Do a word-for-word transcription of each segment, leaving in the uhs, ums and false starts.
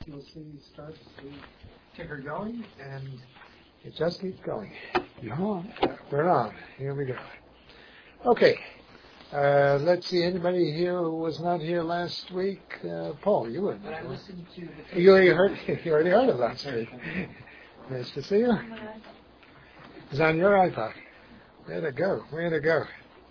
You'll see it starts the ticker going, and it just keeps going. You're on. We're on. Here we go. Okay. Uh, let's see. Anybody here who was not here last week? Uh, Paul, you were. But I listened to the You already heard. You already heard it last week. Nice to see you. It's on your iPod. Way to go. Way to go.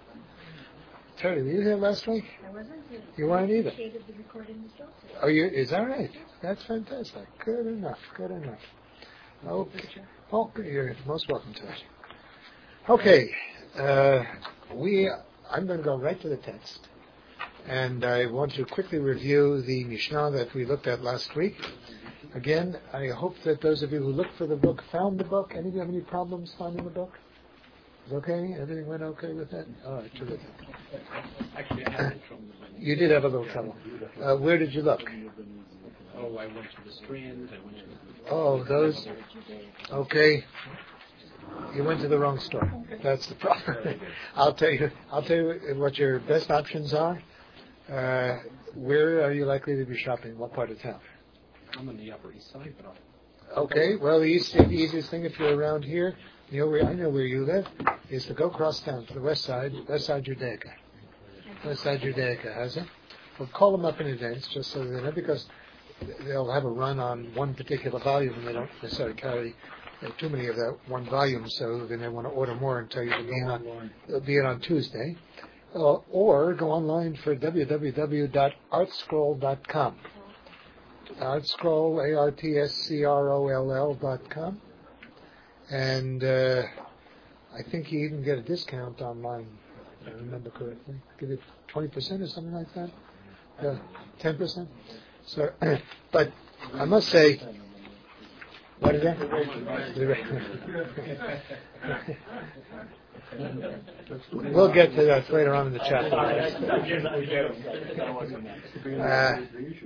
Tony, were you here last week? I wasn't here. You weren't either. The recording was also. Oh, you, is that right? That's fantastic. Good enough. Good enough. Okay. Oh, you're most welcome to it. Okay. Uh, we. I'm going to go right to the text, and I want to quickly review the Mishnah that we looked at last week. Again, I hope that those of you who looked for the book found the book. Any of you have any problems finding the book? Okay? Everything went okay with that? All right, terrific. Actually, I had trouble. You did have a little trouble. Uh, where did you look? Oh, I went to the Strand. I went to. Oh, those. Okay. You went to the wrong store. That's the problem. I'll tell you. I'll tell you what your best options are. Uh, where are you likely to be shopping? What part of town? I'm on the Upper East Side, but I'll. Okay. Well, the, east, the easiest thing if you're around here, you know where I know where you live, is to go across town to the west side, west side Judaica. West side Judaica has it. Well, call them up in advance just so they know, because they'll have a run on one particular volume and they don't necessarily carry uh, too many of that one volume, so they may want to order more and tell you to be in on, it'll be in on Tuesday. Uh, or go online for w w w dot art scroll dot com. Artscroll, A R T S C R O L L dot com. And uh, I think you even get a discount online, if I remember correctly. Give it twenty percent or something like that? Yeah, ten percent? So, but I must say, what is that? We'll get to that later on in the chapter. Uh,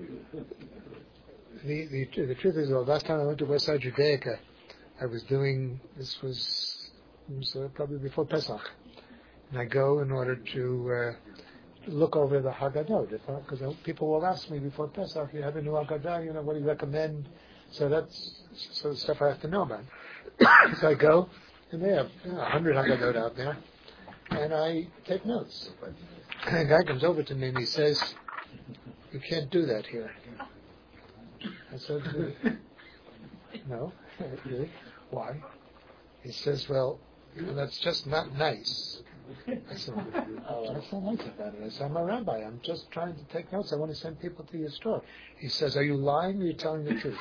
the, the, the truth is, the last time I went to West Side Judaica, I was doing, this was, it was uh, probably before Pesach. And I go in order to uh, look over the Haggadah, because people will ask me before Pesach, you have a new Haggadah, you know, what do you recommend? So that's so the stuff I have to know about. So I go, and they have you know, a hundred Haggadot out there, and I take notes. And a guy comes over to me and he says, you can't do that here. I said, no, really? Why? He says, well, you know, that's just not nice. I said, oh, that's not nice about it. I said, I'm a rabbi. I'm just trying to take notes. I want to send people to your store. He says, are you lying or are you telling the truth?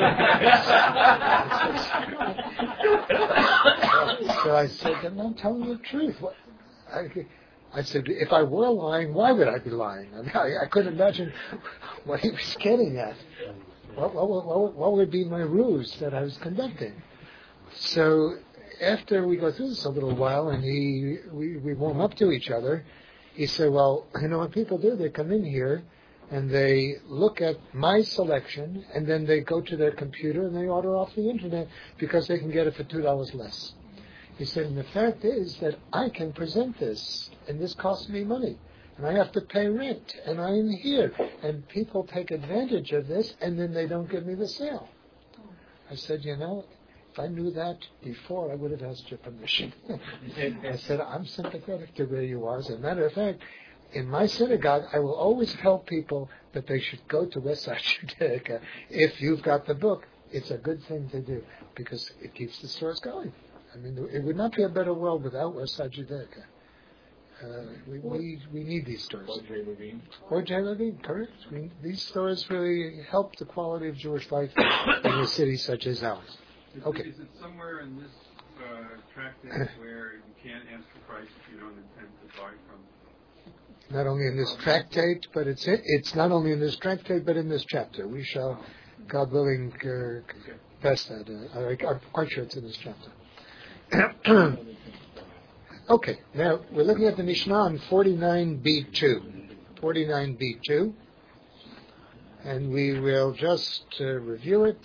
So I said, I'm telling the truth. What? I, I said, if I were lying, why would I be lying? I mean, I, I couldn't imagine what he was getting at. What, what, what, what would be my ruse that I was conducting? So after we go through this a little while and he we, we warm up to each other, he said, well, you know what people do? They come in here and they look at my selection and then they go to their computer and they order off the internet because they can get it for two dollars less. He said, and the fact is that I can present this and this costs me money. And I have to pay rent, and I'm here. And people take advantage of this, and then they don't give me the sale. I said, you know, if I knew that before, I would have asked your permission. I said, I'm sympathetic to where you are. As a matter of fact, in my synagogue, I will always tell people that they should go to West Side Judaica. If you've got the book, it's a good thing to do, because it keeps the stores going. I mean, it would not be a better world without West Side Judaica. Uh, we, we we need these stores. Or J. Levine. Or J. Levine, correct. We, these stores really help the quality of Jewish life in a city such as ours. Is Okay. It, is it somewhere in this uh, tractate where you can't ask the price if you don't intend to buy from? Not only in this tractate, but it's it's not only in this tractate, but in this chapter. We shall, God willing, uh, pass that. Uh, I'm quite sure it's in this chapter. Okay, now we're looking at the Mishnah on forty-nine b two. forty-nine b two. And we will just uh, review it.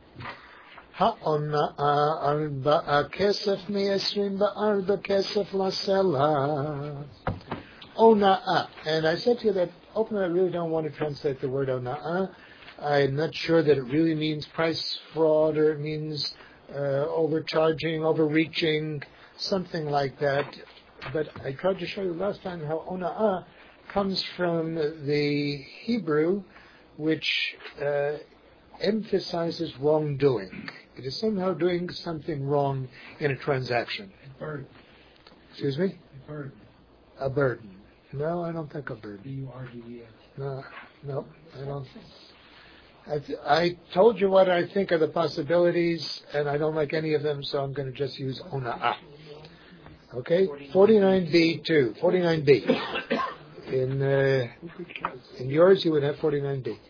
Ha'ona'a arba'a kesef mi'esrim ba'arba kesef lasela. Ona'a. And I said to you that openly I really don't want to translate the word ona'a. I'm not sure that it really means price fraud or it means uh, overcharging, overreaching, something like that. But I tried to show you last time how ona'ah comes from the Hebrew, which uh, emphasizes wrongdoing. It is somehow doing something wrong in a transaction. A burden. Excuse me? A burden. A burden. No, I don't think a burden. B U R D E N. No, no, I don't. I, th- I told you what I think are the possibilities, and I don't like any of them, so I'm going to just use ona'ah. Okay? forty-nine B two. forty-nine B. In, uh, in yours, you would have forty-nine B.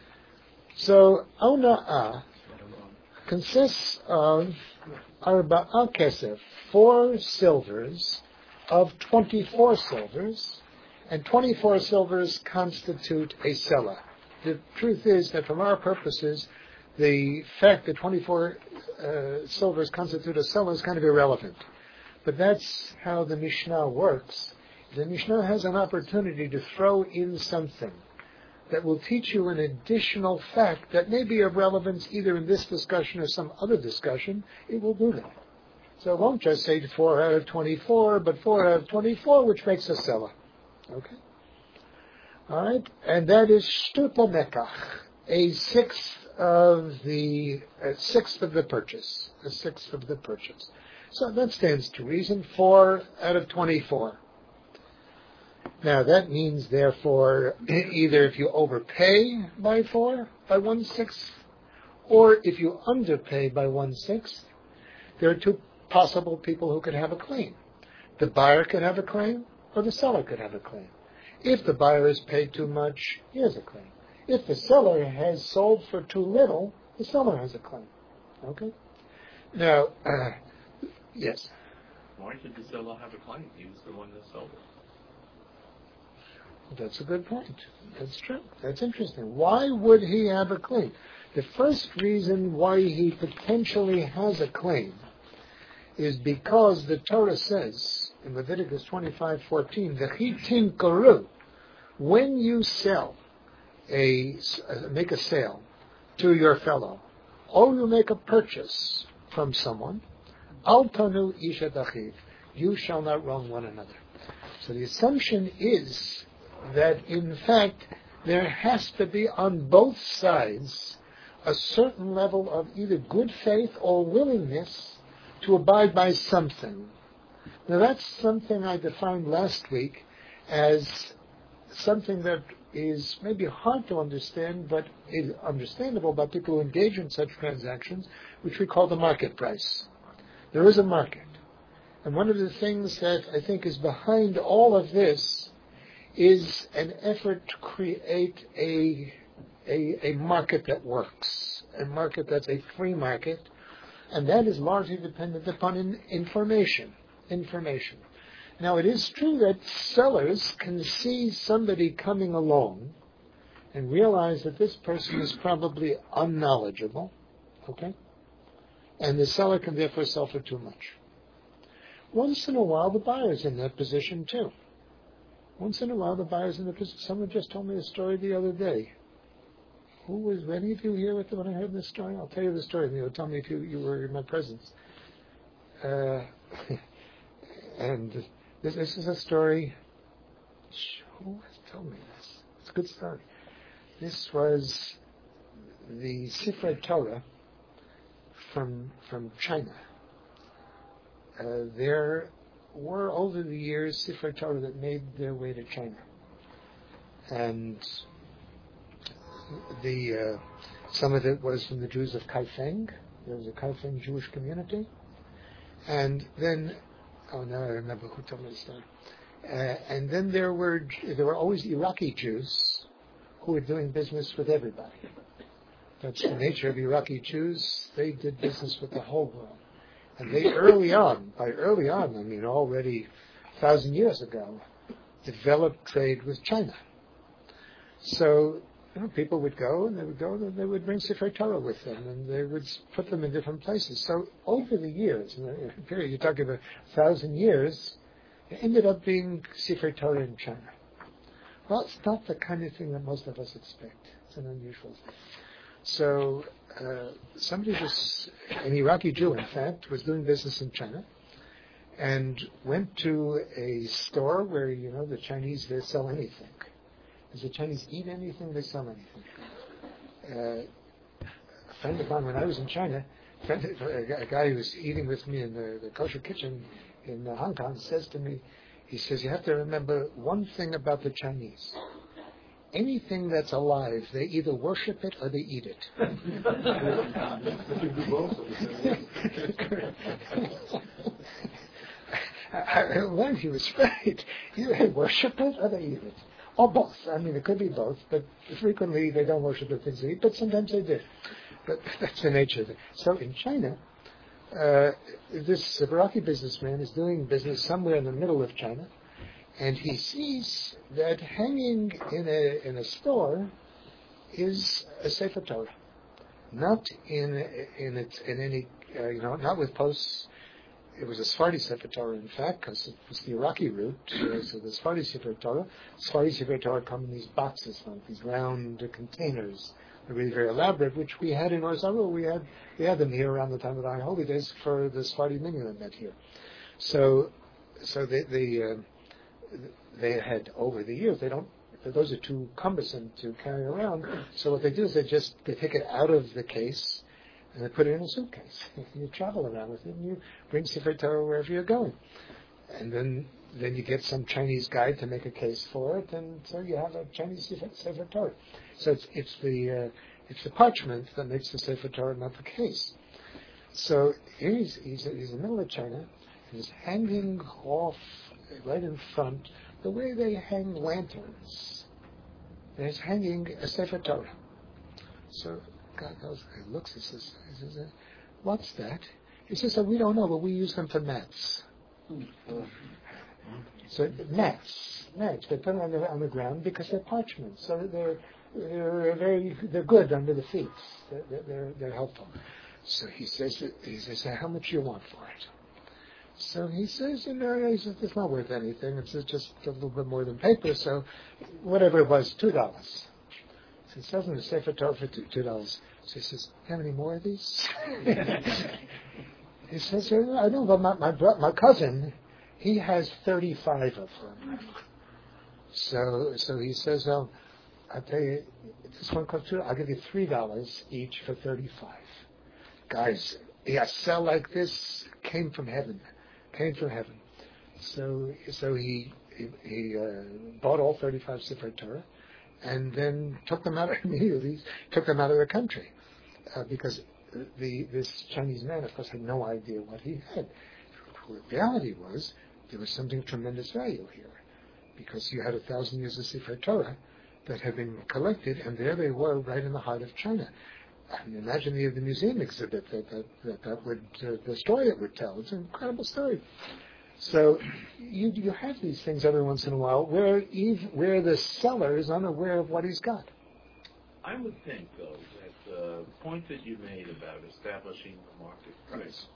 So, ona'ah consists of arba'a kesef, four silvers of twenty-four silvers, and twenty-four silvers constitute a selah. The truth is that from our purposes, the fact that twenty-four uh, silvers constitute a selah is kind of irrelevant. But that's how the Mishnah works. The Mishnah has an opportunity to throw in something that will teach you an additional fact that may be of relevance either in this discussion or some other discussion. It will do that. So it won't just say four out of twenty-four, but four out of twenty-four, which makes a selah. Okay? All right? And that is shtuta mekach, a sixth of the a sixth of the purchase. A sixth of the purchase. So that stands to reason, four out of twenty-four. Now that means, therefore, either if you overpay by four, by one-sixth, or if you underpay by one-sixth, there are two possible people who could have a claim. The buyer could have a claim, or the seller could have a claim. If the buyer has paid too much, he has a claim. If the seller has sold for too little, the seller has a claim. Okay? Now, uh, yes? Why should the seller have a claim? He was the one that sold it. That's a good point. That's true. That's interesting. Why would he have a claim? The first reason why he potentially has a claim is because the Torah says in Leviticus twenty-five fourteen, "V'chitin koru," when you sell a make a sale to your fellow, or you make a purchase from someone, al tanu isha dachiv, you shall not wrong one another. So the assumption is that in fact there has to be on both sides a certain level of either good faith or willingness to abide by something. Now that's something I defined last week as something that is maybe hard to understand, but is understandable by people who engage in such transactions, which we call the market price. There is a market. And one of the things that I think is behind all of this is an effort to create a, a, a market that works, a market that's a free market, and that is largely dependent upon in, information. Information. Now, it is true that sellers can see somebody coming along and realize that this person is probably unknowledgeable, okay? And the seller can therefore sell for too much. Once in a while, the buyer's in that position too. Once in a while, the buyer's in the position. Someone just told me a story the other day. Who was, were any of you here with when I heard this story? I'll tell you the story, and you'll tell me if you, you were in my presence. Uh, and this, this is a story. Who has told me this? It's a good story. This was the Sifrei Torah from from China. Uh, there were over the years Sifrei Torah that made their way to China, and the uh, some of it was from the Jews of Kaifeng. There was a Kaifeng Jewish community, and then oh now I remember who told me the story. Uh, and then there were there were always Iraqi Jews who were doing business with everybody. That's the nature of Iraqi Jews. They did business with the whole world. And they early on, by early on, I mean already a thousand years ago, developed trade with China. So, you know, people would go and they would go and they would bring Sifrei Torah with them and they would put them in different places. So over the years, in the period you're talking about a thousand years, it ended up being Sifrei Torah in China. Well, it's not the kind of thing that most of us expect. That's an unusual thing. So uh, somebody was, an Iraqi Jew, in fact, was doing business in China and went to a store where, you know, the Chinese, they sell anything. As the Chinese eat anything, they sell anything. Uh, a friend of mine, when I was in China, a, friend, a guy who was eating with me in the, the kosher kitchen in uh, Hong Kong says to me, he says, you have to remember one thing about the Chinese. Anything that's alive, they either worship it or they eat it. I learned he was right. Either they worship it or they eat it. Or both. I mean, it could be both, but frequently they don't worship the things they eat, but sometimes they do. But that's the nature of it. So in China, uh, this Iraqi businessman is doing business somewhere in the middle of China, and he sees that hanging in a in a store is a Sefer Torah, not in in it in any uh, you know not with posts. It was a Sephardi Sefer Torah, in fact, because it was the Iraqi route. Uh, so the Sephardi Sefer Torah, Sephardi Sefer Torah come in these boxes, like these round uh, containers. They're really very elaborate, which we had in Orzaro. We had we had them here around the time of the High Holy Days for the Sephardi minyan that met here. So, so they they, uh, they had over the years. They don't. Those are too cumbersome to carry around. So what they do is they just they take it out of the case and they put it in a suitcase. You travel around with it and you bring Sefer Torah wherever you're going. And then then you get some Chinese guide to make a case for it, and so you have a Chinese Sefer, Sefer Torah. So it's it's the uh, it's the parchment that makes the Sefer Torah, not the case. So he's he's, he's in the middle of China, and he's hanging off right in front the way they hang lanterns. And he's hanging a Sefer Torah. So God goes, he looks, he says, he says, what's that? He says, oh, we don't know, but we use them for mats. So mats, mats. They put them on the on the ground because they're parchment. So they're they're very they're good under the feet. They're they're, they're helpful. So he says he says how much do you want for it? So he says, you know, he says it's not worth anything. It's just a little bit more than paper. So whatever it was, two dollars. So he sells them the Sefer Torah for two dollars. So he says, how many more of these? He says, I know, but my my, bro- my cousin, he has thirty-five of them. So so he says, well, I'll tell you, this one costs two, I'll give you three dollars each for thirty-five. Guys, yeah, sell like this came from heaven, came from heaven. So so he he, he uh, bought all thirty-five Sefer Torah, and then took them out immediately, took them out of the country, uh, because the this Chinese man, of course, had no idea what he had. The reality was there was something of tremendous value here, because you had a thousand years of Sefer Torah that had been collected, and there they were, right in the heart of China. I mean, imagine the, the museum exhibit that that, that, that would, uh, the story it would tell. It's an incredible story. So you you have these things every once in a while where even, where the seller is unaware of what he's got. I would think, though, that the point that you made about establishing the market price,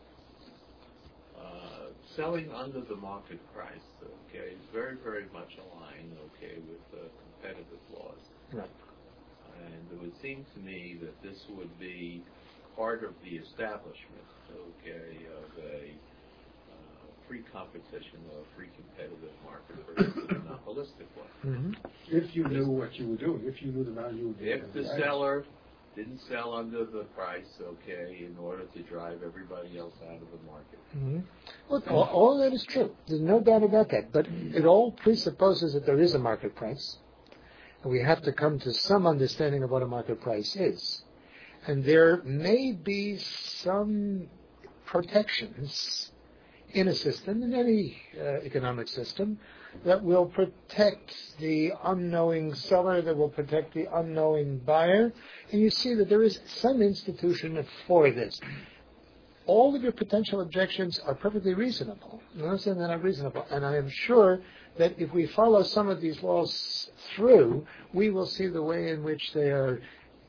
uh, selling under the market price, okay, is very, very much aligned, okay, with uh, competitive laws. Right. And it would seem to me that this would be part of the establishment, okay, of a uh, free competition or a free competitive market versus a monopolistic one. Mm-hmm. If you knew what you were doing, if you knew the value of If the seller didn't sell under the price, okay, in order to drive everybody else out of the market. Mm-hmm. Well, all, all that is true. There's no doubt about that. But it all presupposes that there is a market price. And we have to come to some understanding of what a market price is. And there may be some protections in a system, in any uh, economic system, that will protect the unknowing seller, that will protect the unknowing buyer. And you see that there is some institution for this. All of your potential objections are perfectly reasonable. I'm not saying they're not reasonable. And I am sure that if we follow some of these laws through, we will see the way in which they are,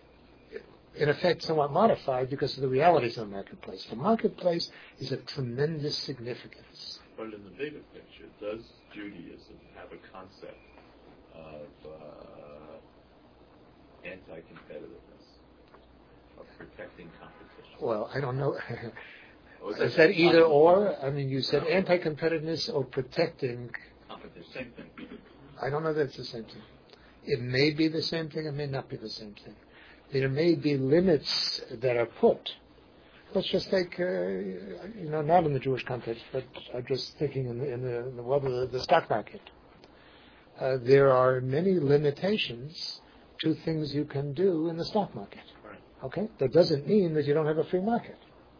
in effect, somewhat modified because of the realities of the marketplace. The marketplace is of tremendous significance. But in the bigger picture, does Judaism have a concept of uh, anti-competitiveness, of protecting competition? Well, I don't know. Or Is that either or? I mean, you said anti-competitiveness or protecting. competition? Same thing. I don't know that it's the same thing. It may be the same thing. It may not be the same thing. There may be limits that are put. Let's just take, uh, you know, not in the Jewish context, but I'm just thinking in the, in the, in the world of the, the stock market. Uh, there are many limitations to things you can do in the stock market. Right. Okay? That doesn't mean that you don't have a free market.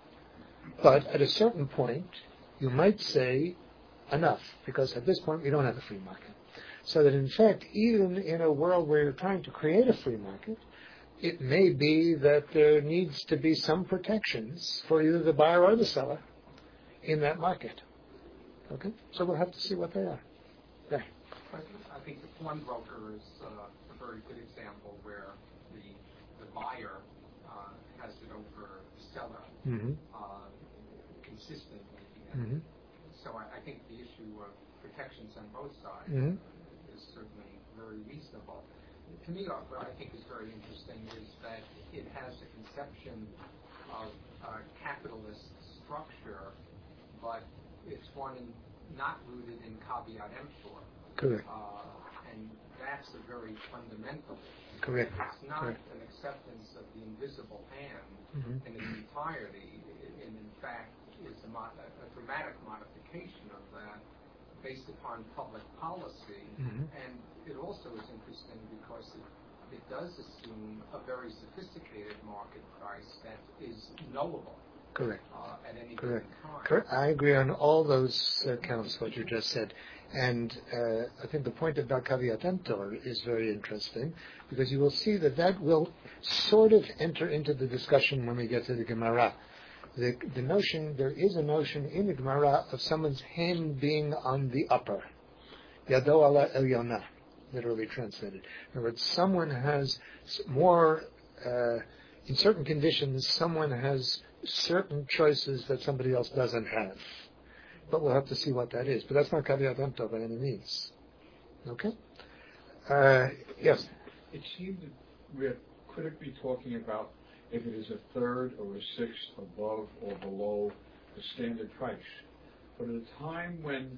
But at a certain point, you might say enough, because at this point we don't have a free market. So that in fact, even in a world where you're trying to create a free market, it may be that there needs to be some protections for either the buyer or the seller in that market. Okay? So we'll have to see what they are. Yeah. I think the pawnbroker is uh, a very good example where the the buyer uh, has it over the seller Mm-hmm. uh, consistently. Mm-hmm. So I, I think the issue of protections on both sides Mm-hmm. is certainly very reasonable. To me, what I think is very interesting is that it has a conception of uh, capitalist structure, but it's one in, not rooted in caveat emptor. Correct. Uh, and that's a very fundamental issue. Correct. It's not Correct. an acceptance of the invisible hand Mm-hmm. in its entirety, and in fact is a, mo- a dramatic modification of that based upon public policy. Mm-hmm. And it also is interesting because it, it does assume a very sophisticated market price that is knowable Correct. uh, at any Correct. given time. Correct. I agree on all those uh, counts, what you just said. And uh, I think the point about caveat emptor is very interesting, because you will see that that will sort of enter into the discussion when we get to the Gemara. The, the notion, there is a notion in the Gemara of someone's hand being on the upper. Yado ala elyona, literally translated. In other words, someone has more, uh, in certain conditions, someone has certain choices that somebody else doesn't have. But we'll have to see what that is. But that's not caveat emptor by any means. Okay? Uh, yes? It seems that we're critically talking about if it is a third or a sixth above or below the standard price. But at a time when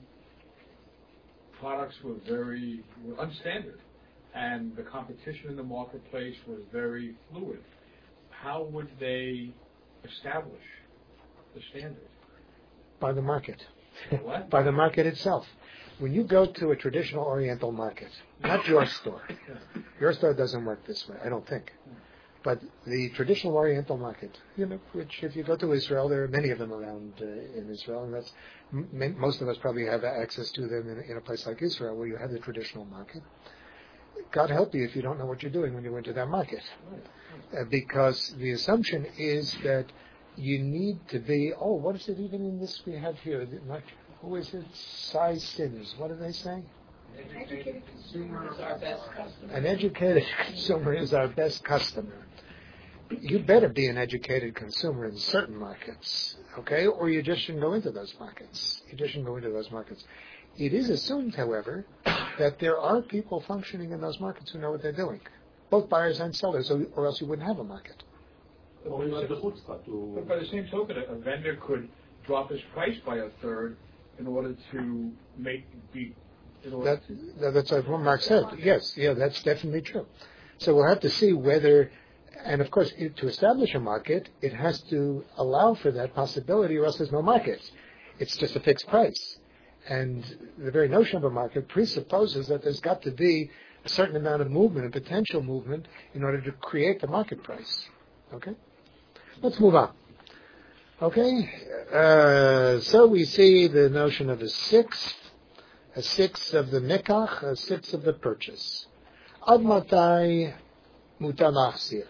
products were very were unstandard and the competition in the marketplace was very fluid, how would they establish the standard? By the market. What? By the market itself. When you go to a traditional Oriental market, not your store. Your store doesn't work this way, I don't think. But the traditional Oriental market, you know, which if you go to Israel, there are many of them around uh, in Israel, and that's m- most of us probably have access to them in, in a place like Israel, where you have the traditional market. God help you if you don't know what you're doing when you enter that market, uh, because the assumption is that you need to be. Oh, what is it even in this we have here? Like, who is it? Size Sims. What do they say? Educated consumer is our best customer. An educated consumer is our best customer. You better be an educated consumer in certain markets, okay? Or you just shouldn't go into those markets. You just shouldn't go into those markets. It is assumed, however, that there are people functioning in those markets who know what they're doing, both buyers and sellers, or, or else you wouldn't have a market. But by the same token, a vendor could drop his price by a third in order to make be. In order That, to, that, that's what Mark said. Yes, yeah, that's definitely true. So we'll have to see whether, and of course, it, to establish a market, it has to allow for that possibility, or else there's no market. It's just a fixed price. And the very notion of a market presupposes that there's got to be a certain amount of movement, a potential movement, in order to create the market price. Okay? Let's move on. Okay? Uh, so we see the notion of a sixth, a sixth of the mikach, a sixth of the purchase. Ad matai mutar machzir.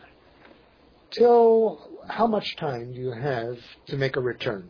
Till how much time do you have to make a return?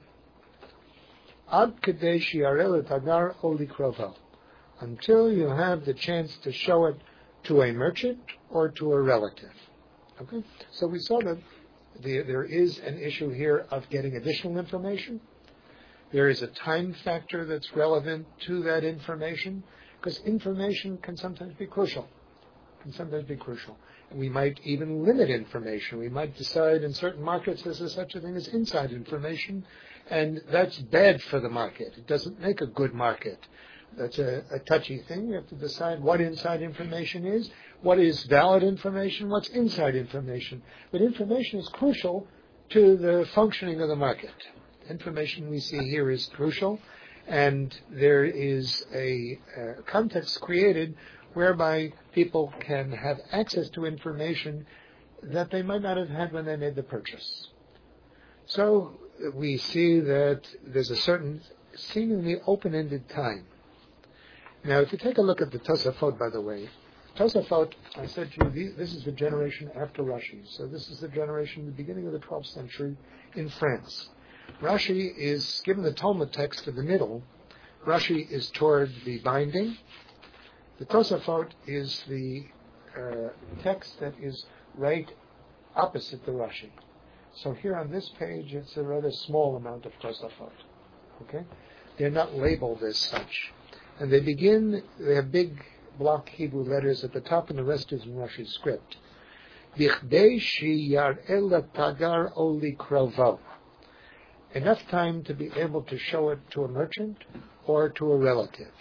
Ad kadei shiareh l'tagar o likrovo. Until you have the chance to show it to a merchant or to a relative. Okay? So we saw that the, there is an issue here of getting additional information. There is a time factor that's relevant to that information, because information can sometimes be crucial. can sometimes be crucial. We might even limit information. We might decide in certain markets there's such a thing as inside information, and that's bad for the market. It doesn't make a good market. That's a, a touchy thing. We have to decide what inside information is, what is valid information, what's inside information. But information is crucial to the functioning of the market. Information we see here is crucial, and there is a, a context created whereby people can have access to information that they might not have had when they made the purchase. So we see that there's a certain seemingly open-ended time. Now, if you take a look at the Tosafot, by the way, Tosafot, I said to you, this is the generation after Rashi. So this is the generation, the beginning of the twelfth century in France. Rashi is, given the Talmud text in the middle, Rashi is toward the binding. The Tosafot is the uh, text that is right opposite the Rashi. So here on this page, it's a rather small amount of Tosafot. Okay? They're not labeled as such. And they begin, they have big block Hebrew letters at the top, and the rest is in Rashi's script. Bichdei sheyar'eh latagar o likrovo. Enough time to be able to show it to a merchant or to a relative.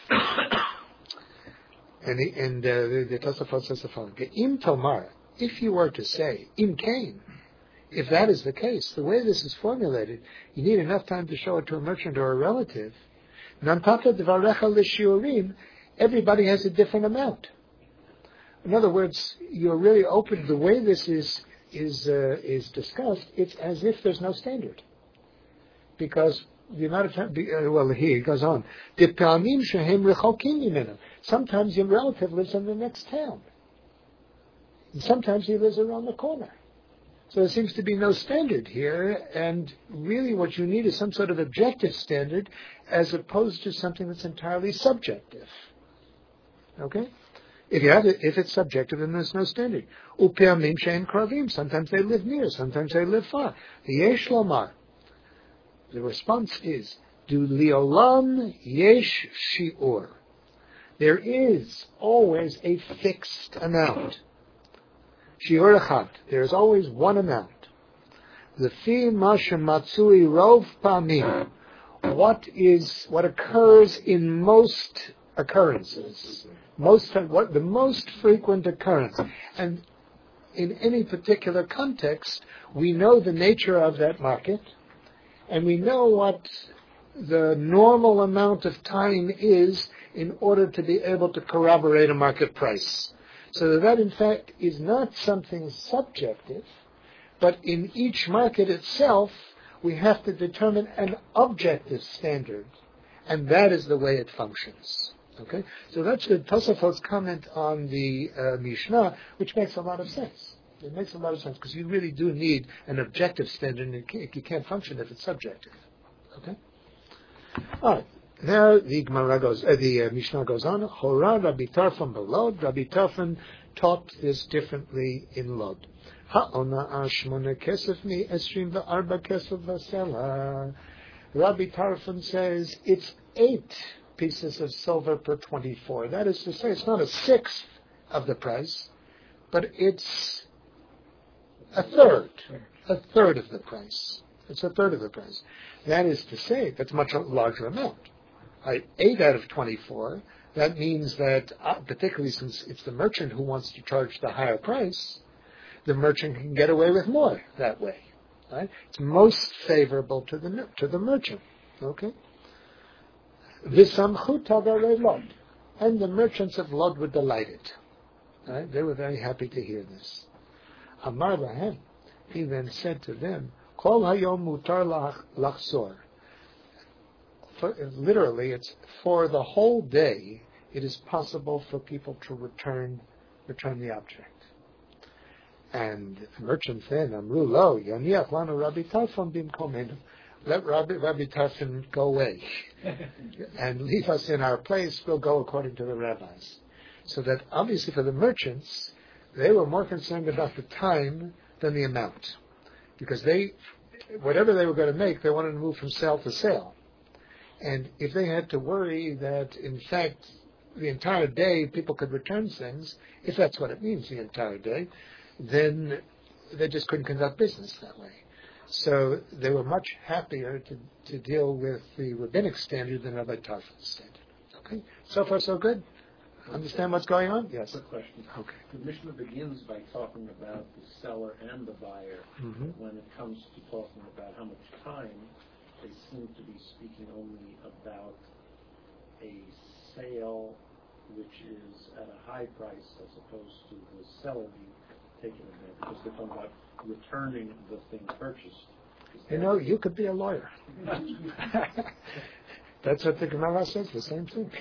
And, the, and uh, the, the Tosafot says the following: Im tomar, if you were to say, im kain, if that is the case, the way this is formulated, you need enough time to show it to a merchant or a relative. Nantata dvarecha l'shiurim, everybody has a different amount. In other words, you're really open. The way this is is uh, is discussed, it's as if there's no standard, because the amount of time. Uh, well, here it goes on. Sometimes your relative lives in the next town, and sometimes he lives around the corner. So there seems to be no standard here, and really what you need is some sort of objective standard as opposed to something that's entirely subjective. Okay? If you have it, if it's subjective, then there's no standard. Upeamim she'en kravim. Sometimes they live near, sometimes they live far. Yesh lomar. The response is, Du liolam yesh shi'ur. There is always a fixed amount. Shiur echad. There is always one amount. Lefi ma shematzui rov pamim. What is what occurs in most occurrences, most what the most frequent occurrence, and in any particular context, we know the nature of that market, and we know what the normal amount of time is in order to be able to corroborate a market price. So that, in fact, is not something subjective, but in each market itself, we have to determine an objective standard, and that is the way it functions. Okay, so that's the Tosafot's comment on the uh, Mishnah, which makes a lot of sense. It makes a lot of sense because you really do need an objective standard, and it can't, you can't function if it's subjective. Okay. All right. Now the Gemara goes, uh, the uh, Mishnah goes on. Hora Rabbi Tarfon belod. Rabbi Tarfon taught this differently in Lod. Ha'ona ashmona kesef mi esrim va'arba kesef v'sela. Rabbi Tarfon says it's eight pieces of silver per twenty-four. That is to say, it's not a sixth of the price, but it's a third, a third of the price. It's a third of the price. That is to say, that's a much larger amount. Right, eight out of twenty-four, that means that, uh, particularly since it's the merchant who wants to charge the higher price, the merchant can get away with more that way. Right? It's most favorable to the to the merchant. Okay? V'samchut havarei Lod. And the merchants of Lod were delighted. Right? They were very happy to hear this. Amar lahem, he then said to them, Kol hayom mutar lachzor. For, literally, it's for the whole day, it is possible for people to return return the object. And merchants then, Amru lo, yaniach lanu Rabbi Tarfon bimkomenu. Let Rabbi, Rabbi Tarfon go away and leave us in our place. We'll go according to the rabbis. So that obviously for the merchants, they were more concerned about the time than the amount. Because they, whatever they were going to make, they wanted to move from sale to sale. And if they had to worry that, in fact, the entire day people could return things, if that's what it means, the entire day, then they just couldn't conduct business that way. So they were much happier to, to deal with the rabbinic standard than Rabbi Tarfon's standard. Okay? So far, so good? Understand what's going on? Yes. Quick question. Okay. The Mishnah begins by talking about the seller and the buyer. Mm-hmm. When it comes to talking about how much time, they seem to be speaking only about a sale which is at a high price as opposed to the seller being taken advantage, because they're talking about returning the thing purchased. You know, you could be a lawyer. That's what the Gemara says, the same thing.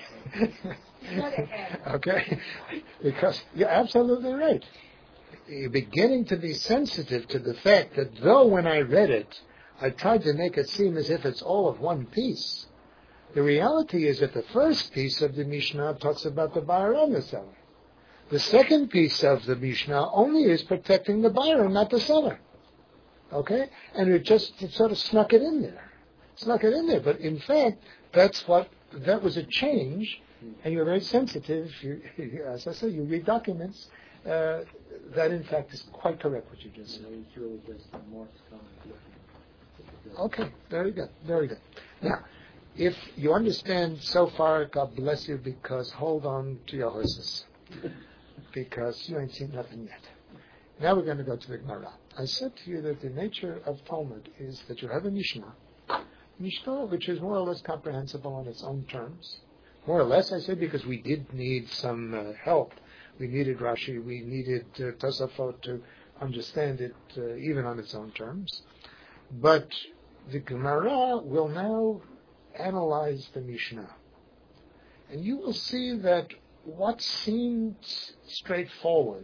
Okay? Because you're absolutely right. You're beginning to be sensitive to the fact that though when I read it, I tried to make it seem as if it's all of one piece, the reality is that the first piece of the Mishnah talks about the buyer and the seller. The second piece of the Mishnah only is protecting the buyer and not the seller. Okay? And it just it sort of snuck it in there. Snuck it in there. But in fact, that's what, that was a change, and you're very sensitive. You, as I say, you read documents. Uh, that in fact is quite correct what you just said. It's really based on Mark's comment. Okay, very good, very good. Now, if you understand so far, God bless you, because hold on to your horses. Because you ain't seen nothing yet. Now we're going to go to the Gemara. I said to you that the nature of Talmud is that you have a Mishnah. Mishnah, which is more or less comprehensible on its own terms. More or less, I say, because we did need some uh, help. We needed Rashi, we needed uh, Tosafot to understand it uh, even on its own terms. But the Gemara will now analyze the Mishnah. And you will see that what seems straightforward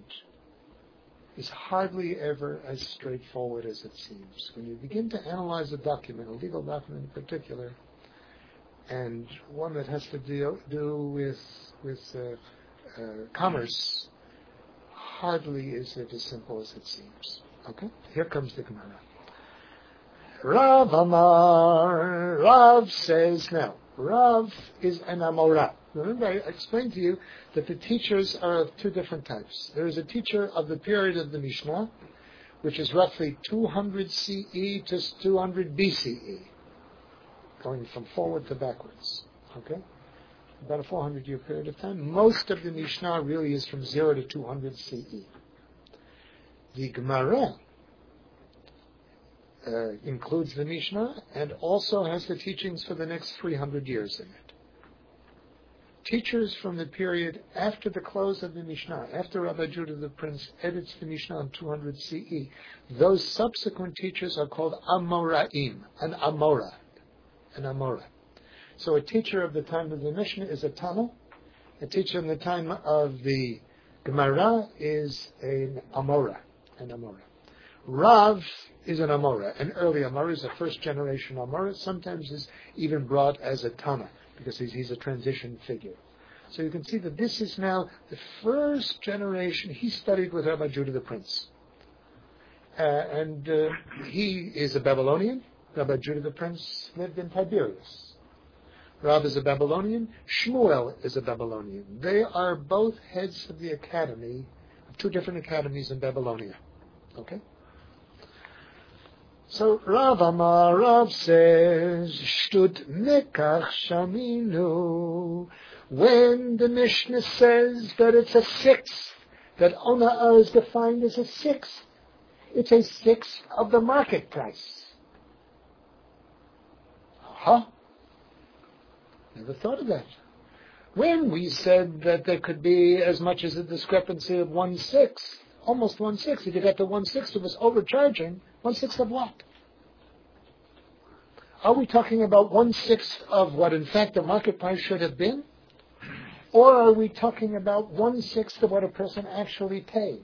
is hardly ever as straightforward as it seems. When you begin to analyze a document, a legal document in particular, and one that has to deal, do with with uh, uh, commerce, hardly is it as simple as it seems. Okay? Here comes the Gemara. Rav Amar, Rav says, now, Rav is an Amora. Remember, I explained to you that the teachers are of two different types. There is a teacher of the period of the Mishnah, which is roughly two hundred C E to two hundred B C E, going from forward to backwards. Okay? About a four hundred year period of time. Most of the Mishnah really is from zero to two hundred C E. The Gemara uh, includes the Mishnah and also has the teachings for the next three hundred years in it. Teachers from the period after the close of the Mishnah, after Rabbi Judah the Prince edits the Mishnah on two hundred C E, those subsequent teachers are called Amoraim, an Amora, an Amora. So a teacher of the time of the Mishnah is a Tana. A teacher in the time of the Gemara is an Amora, an Amora. Rav is an Amora, an early Amora, is a first generation Amora, sometimes is even brought as a Tana, because he's, he's a transition figure. So you can see that this is now the first generation. He studied with Rabbi Judah the Prince. Uh, and uh, he is a Babylonian. Rabbi Judah the Prince lived in Tiberias. Rav is a Babylonian. Shmuel is a Babylonian. They are both heads of the academy, of two different academies in Babylonia. Okay? So Rav Amar, Rav says, Shtut Mekach Shaminu. When the Mishnah says that it's a sixth, that Ona'ah is defined as a sixth, it's a sixth of the market price. Huh? Never thought of that. When we said that there could be as much as a discrepancy of one-sixth, almost one-sixth, if you got to one-sixth, it was overcharging. One-sixth of what? Are we talking about one-sixth of what, in fact, the market price should have been? Or are we talking about one-sixth of what a person actually paid?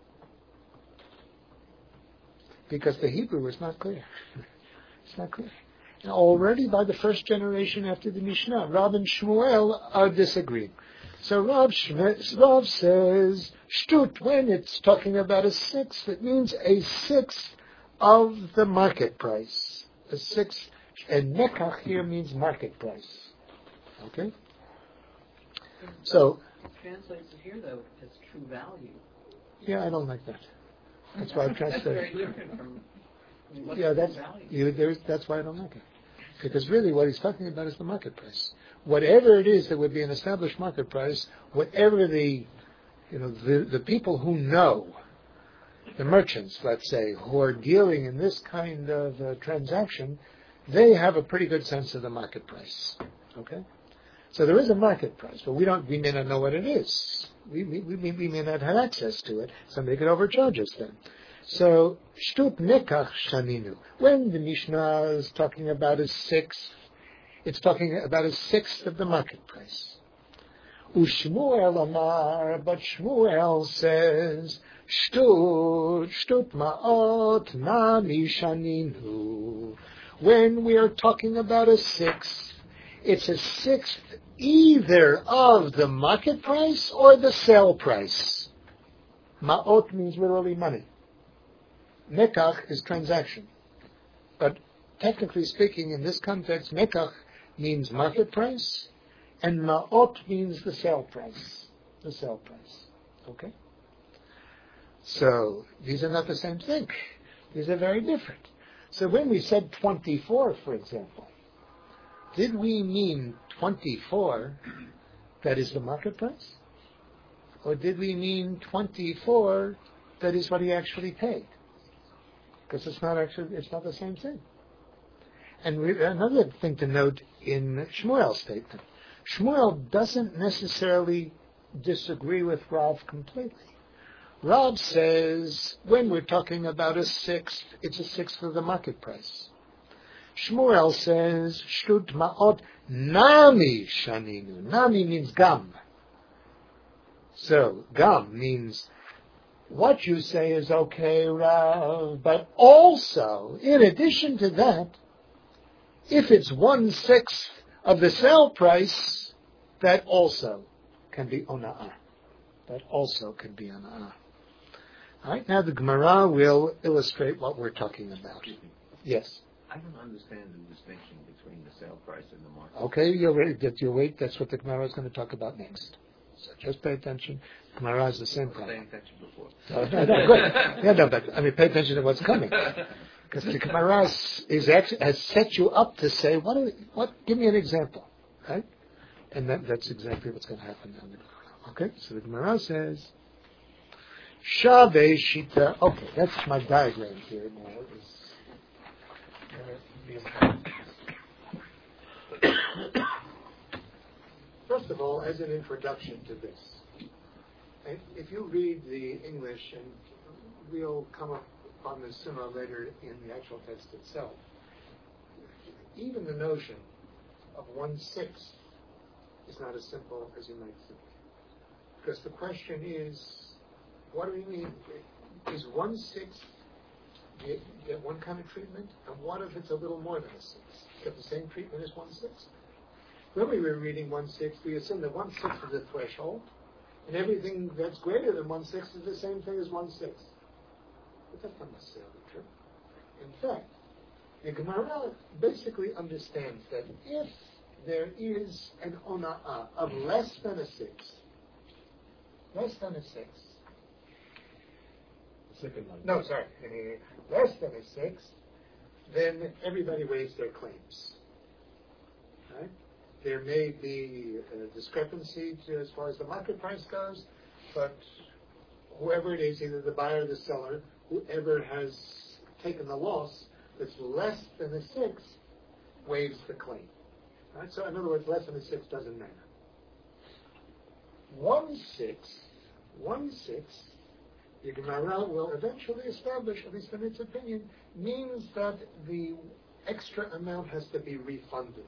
Because the Hebrew is not clear. It's not clear. And already by the first generation after the Mishnah, Rav and Shmuel are disagreeing. So Rav, Rav says, Shtut, when it's talking about a sixth, it means a sixth of the market price. A sixth, and Mekach here means market price. Okay? So, Translates it here though as true value. yeah, I don't like that. That's why I'm That's very translating. different from I mean, what's Yeah, true that's value. you, there's, that's why I don't like it. Because really, what he's talking about is the market price. Whatever it is that would be an established market price, whatever the, you know, the the people who know, the merchants, let's say, who are dealing in this kind of uh, transaction, they have a pretty good sense of the market price. Okay, so there is a market price, but we don't. We may not know what it is. We we we, we may not have access to it. Somebody could overcharge us then. So, shtut nekach shaninu. When the Mishnah is talking about a sixth, it's talking about a sixth of the market price. Ushmuel amar, but Shmuel says, shtut, shtut ma'ot nami shaninu. When we are talking about a sixth, it's a sixth either of the market price or the sale price. Ma'ot means literally money. Nekach is transaction. But technically speaking, in this context, nekach means market price, and ma'ot means the sale price. The sale price. Okay? So, these are not the same thing. These are very different. So when we said twenty-four, for example, did we mean twenty-four, that is the market price? Or did we mean twenty-four, that is what he actually paid? Because it's not actually, it's not the same thing. And we, another thing to note in Shmuel's statement, Shmuel doesn't necessarily disagree with Rav completely. Rav says, when we're talking about a sixth, it's a sixth of the market price. Shmuel says, Shtut ma'ot nami shaninu. Nami means gam. So, gam means what you say is okay, Rav, but also, in addition to that, if it's one-sixth of the sale price, that also can be ona'ah. That also can be ona'ah. All right, now the Gemara will illustrate what we're talking about. Yes? I don't understand the distinction between the sale price and the market. Okay, you're ready. Get your weight. That's what the Gemara is going to talk about next. So just pay attention. Gemara is the same I was problem. paying attention before. No, no, no, good. Yeah, no, but I mean, pay attention to what's coming, because the Gemara is, is actually, has set you up to say, what? Are, what? Give me an example, right? And that, that's exactly what's going to happen now. Okay, so the Gemara says, Shabe Shita. Okay, that's my diagram here now. First of all, as an introduction to this, and if you read the English, and we'll come up on this sooner or later in the actual text itself, even the notion of one-sixth is not as simple as you might think. Because the question is, what do we mean? Is one-sixth get, get one kind of treatment? And what if it's a little more than a sixth? Get the same treatment as one-sixth? When we were reading one-sixth, we assumed that one-sixth is the threshold, and everything that's greater than one-sixth is the same thing as one-sixth. But that's not necessarily true. In fact, the Gemara basically understands that if there is an ona'ah of less than a sixth, less than a sixth, Second line. no, sorry, less than a sixth, then everybody waives their claims. Right? There may be a discrepancy to, as far as the market price goes, but whoever it is, either the buyer or the seller, whoever has taken the loss that's less than a sixth, waives the claim. Right? So in other words, less than a sixth doesn't matter. One sixth, one sixth, the Gemara will eventually establish, at least in its opinion, means that the extra amount has to be refunded.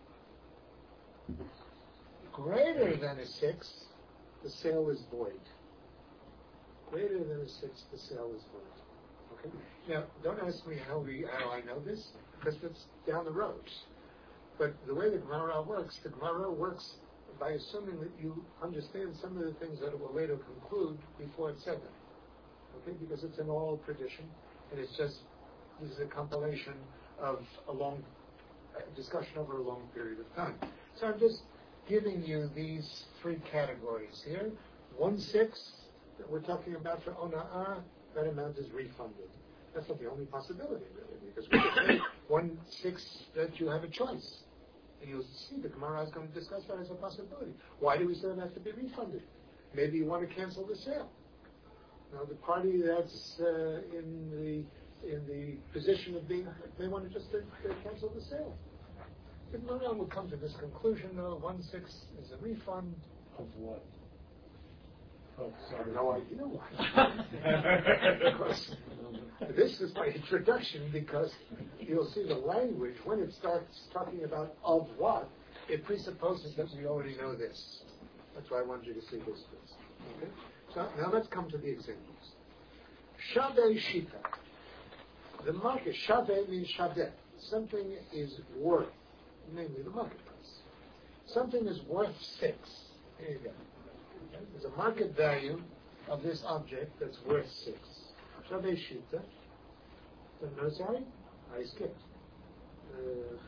Greater than a sixth, the sale is void. Greater than a sixth, the sale is void. Okay. Now, don't ask me how we how I know this, because it's down the road. But the way the Gemara works, the Gemara works by assuming that you understand some of the things that it will later conclude before it said them. Okay, because it's an oral tradition, and it's just this is a compilation of a long uh, discussion over a long period of time. So I'm just giving you these three categories here. One sixth that we're talking about for ona'ah, that amount is refunded. That's not the only possibility, really, because we could say one sixth that you have a choice. And you'll see the Gemara is going to discuss that as a possibility. Why do we say it has to be refunded? Maybe you want to cancel the sale. Now, the party that's uh, in the in the position of being, they want to just uh, cancel the sale. If no one would come to this conclusion, though, one sixth is a refund. Of what? Oh, I have sorry. no idea why. Because this is my introduction, because you'll see the language, when it starts talking about of what, it presupposes that we already know this. That's why I wanted you to see this first. Okay? So now let's come to the examples. Shaveh Shita. The market, Shaveh means Shaveh. Something is worth, namely the market price. Something is worth six. Here you go. Okay? There's a market value of this object that's worth six. Shaveh Shita. No, sorry? I skipped. Uh,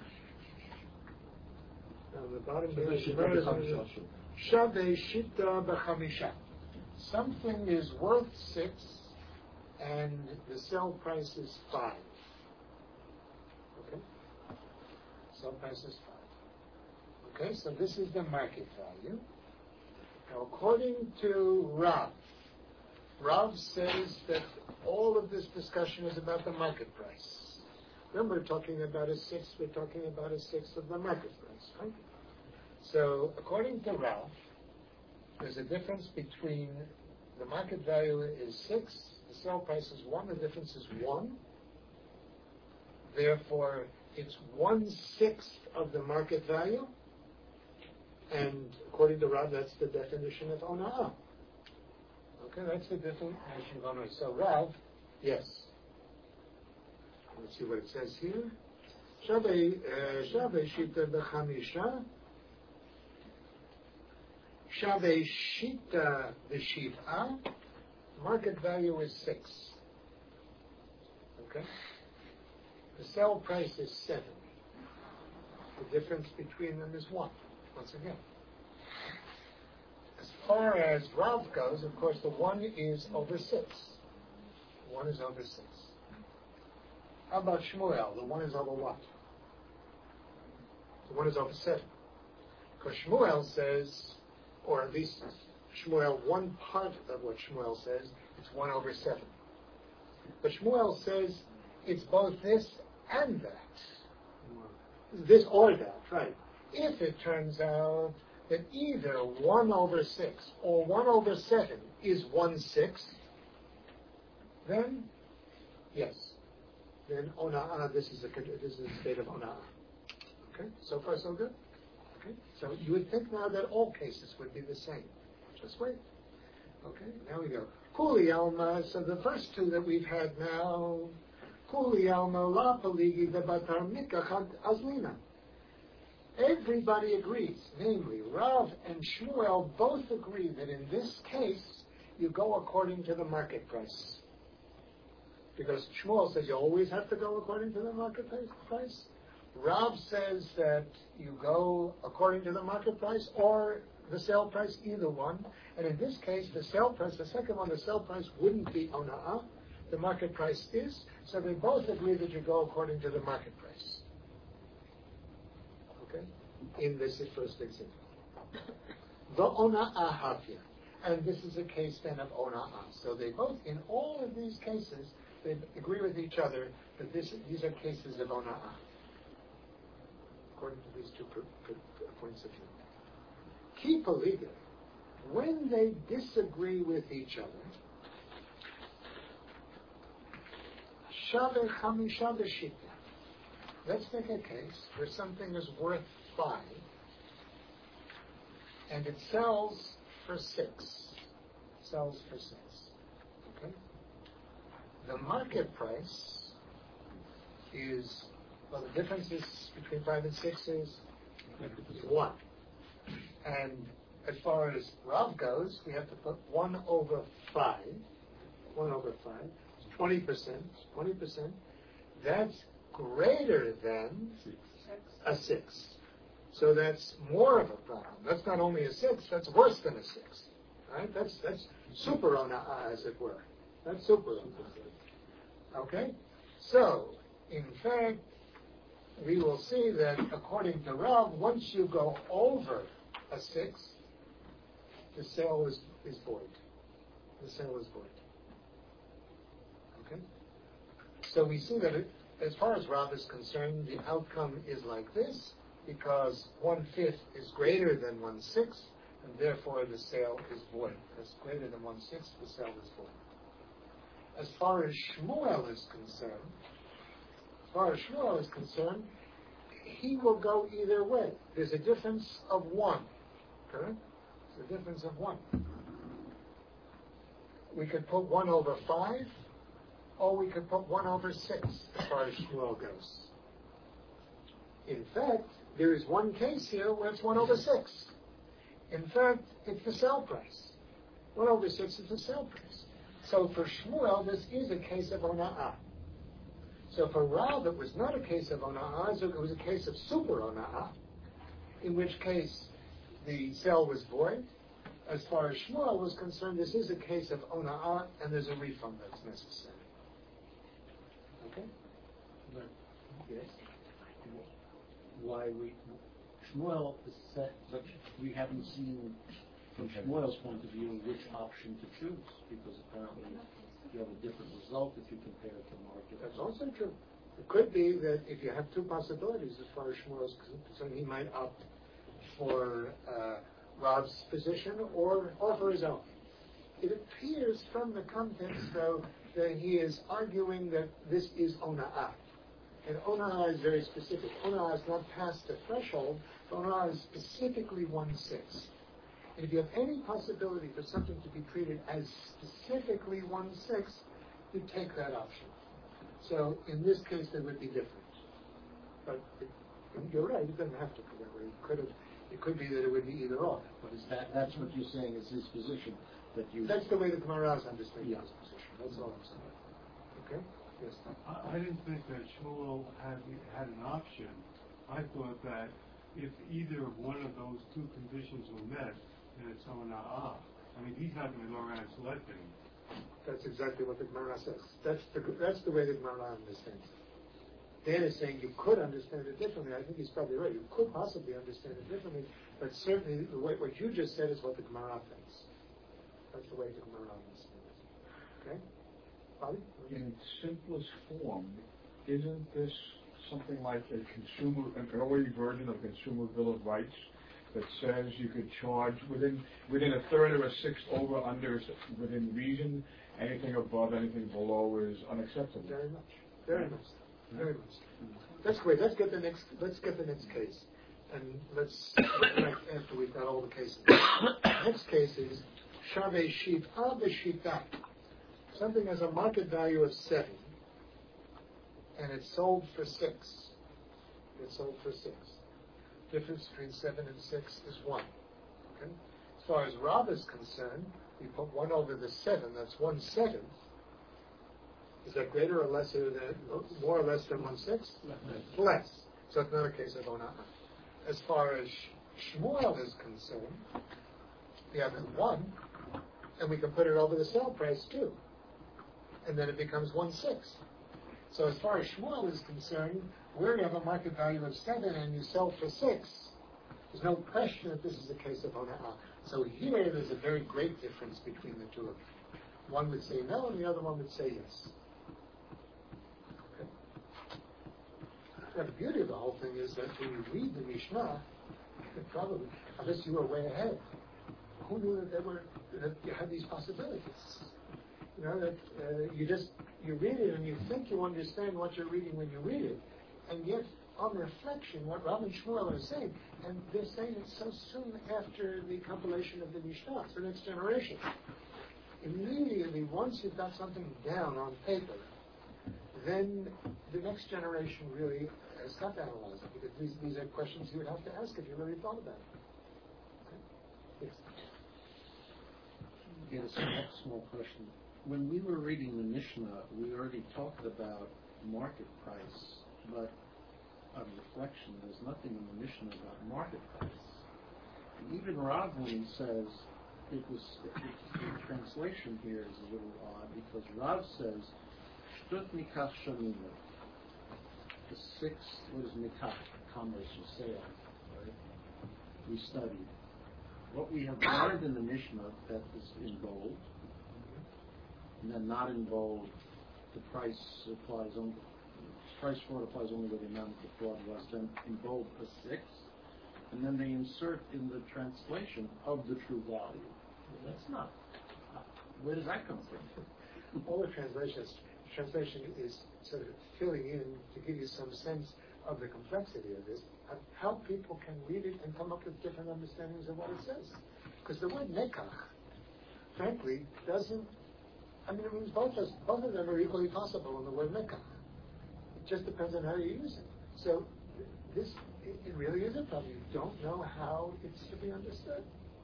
on the bottom there, Shaveh Shita b'chamisha. Something is worth six, and the sell price is five. Okay? Sell price is five. Okay, so this is the market value. Now, according to Rav, Rav says that all of this discussion is about the market price. Remember, we're talking about a sixth, we're talking about a sixth of the market price, right? So, according to Rav, there's a difference between the market value is six, the sale price is one, the difference is one. Therefore, it's one sixth of the market value. And according to Rav, that's the definition of ona'ah. Okay, that's the definition of ona'ah. So Rav, yes. Let's see what it says here. Shaveh shita b'chamisha. Shaveh shita b'shiv'ah. Market value is six. Okay? The sale price is seven. The difference between them is one. Once again. As far as Rav goes, of course, the one is over six. The one is over six. How about Shmuel? The one is over what? The one is over seven. Because Shmuel says, or at least Shmuel, one part of what Shmuel says, it's one over seven. But Shmuel says it's both this and that. This or that, right. If it turns out that either one over six or one over seven is one sixth, then yes, then ona'ah, this is a this is a state of ona'ah. Okay, so far so good. Okay, so you would think now that all cases would be the same. Just wait. Okay, now we go. Kuli alma. So the first two that we've had now, kuli alma la paligi bebatar mikachat azlina. Everybody agrees, namely Rav and Shmuel both agree that in this case you go according to the market price. Because Shmuel says you always have to go according to the market price. Rav says that you go according to the market price or the sale price, either one. And in this case, the sale price, the second one, the sale price wouldn't be ona'ah. The market price is. So they both agree that you go according to the market price. Okay? In this first example. The ona'ah hafya. And this is a case then of ona'ah. So they both, in all of these cases, they agree with each other that this, these are cases of ona'ah. According to these two pr- pr- points of view. Ki poliga, when they disagree with each other, shaveh chamisha b'shita. Let's take a case where something is worth five and it sells for six. Sells for six. Okay? The market price is, well, the difference is between five and six is one. And as far as Rav goes, we have to put one over five. One over five. Twenty percent. Twenty percent. That's greater than a six. So that's more of a problem. That's not only a six, that's worse than a six. Right? That's that's super ona'ah, as it were. That's super ona'ah. Okay? So, in fact, we will see that according to Rav, once you go over a six, the sale is, is void. The sale is void. Okay? So we see that it, as far as Rav is concerned, the outcome is like this, because one-fifth is greater than one-sixth, and therefore the sale is void. As greater than one-sixth, the sale is void. As far as Shmuel is concerned, as far as Shmuel is concerned, he will go either way. There's a difference of one. Correct? There's a difference of one. We could put one over five, or we could put one over six, as far as Shmuel goes. In fact, there is one case here where it's one over six. In fact, it's the sale price. One over six is the sale price. So for Shmuel, this is a case of ona'ah. So for Rav, it was not a case of ona'ah, it was a case of super ona'ah, in which case the sale was void. As far as Shmuel was concerned, this is a case of ona'ah, and there's a refund that's necessary. Okay? But, yes. Why we, Shmuel is set, but we haven't seen, from Shmuel's point of view, which option to choose, because apparently you have a different result if you compare it to market. That's also true. It could be that if you have two possibilities as far as Shmuel is concerned, he might opt for uh, Rav's position or, or for his own. It appears from the context, though, that he is arguing that this is ona'ah. And ona'ah is very specific. Ona'ah is not past the threshold. Ona'ah is specifically one-sixth. And if you have any possibility for something to be treated as specifically one-sixth, you take that option. So in this case, they would be different. But it, you're right, it doesn't have to be that way. It could have, it could be that it would be either or. But is that, that's what you're saying is his position, that you... That's the way the Gemara is understanding Yeah. his position. That's all I'm saying. Okay? Yes. I, I didn't think that Shmuel had, had an option. I thought that if either one of those two conditions were met, then it's ona'ah. I mean, he's not going to go around selecting. That's exactly what the Gemara says. That's the that's the way the Gemara understands it. Dan is saying you could understand it differently. I think he's probably right. You could possibly understand it differently, but certainly the way, what you just said is what the Gemara thinks. That's the way the Gemara understands it. Okay? Bobby? In its simplest form, isn't this something like a consumer, an early version of a consumer bill of rights that says you could charge within within a third or a sixth over under within reason, anything above, anything below is unacceptable. Very much. Very much. Very much. Let's wait. Let's get the next. Let's get the next case, and let's after we've got all the cases. Next case is Shaveh Shiv'ah B'Shita. Something has a market value of seven, and it's sold for six. It's sold for six. Difference between seven and six is one. Okay? As far as Rav is concerned, we put one over the seven. That's one seventh. Is that greater or lesser than, more or less than one sixth? Less. So it's not a case of ona'ah. As far as Shmuel is concerned, we have one, and we can put it over the sale price too, and then it becomes one sixth. So as far as Shmuel is concerned, where you have a market value of seven and you sell for six, there's no question that this is a case of ona'ah. So here there's a very great difference between the two of them. One would say no, and the other one would say yes. Okay. Now the beauty of the whole thing is that when you read the Mishnah, probably, unless you were way ahead, who knew that there were that you had these possibilities? You know that uh, you just you read it and you think you understand what you're reading when you read it, and yet on reflection, what Rav and Shmuel are saying, and they're saying it so soon after the compilation of the Mishnah, it's the next generation. Immediately, once you've got something down on paper, then the next generation really has got to analyze it, because these, these are questions you would have to ask if you really thought about it. Okay? Yes. Yes, a small, small question. When we were reading the Mishnah, we already talked about market price, but on reflection. There's nothing in the Mishnah about market price. And even Rav, when he says it was, it, the translation here is a little odd because Rav says, "Shtut mikach shamina." The sixth, what is mikach? Commerce or sale, right? We studied. What we have learned in the Mishnah that is in bold, and then not in bold, the price applies only, price fraud applies only where the amount of the fraud was, then in bold a six, and then they insert in the translation of the true value. Well, that's not, where does that come from? All the translations, translation is sort of filling in to give you some sense of the complexity of this, of how people can read it and come up with different understandings of what it says. Because the word nekach, frankly, doesn't, I mean, it means both of, both of them are equally possible in the word nekach. It just depends on how you use it. So this, it, it really is a problem. You don't know how it's to be understood.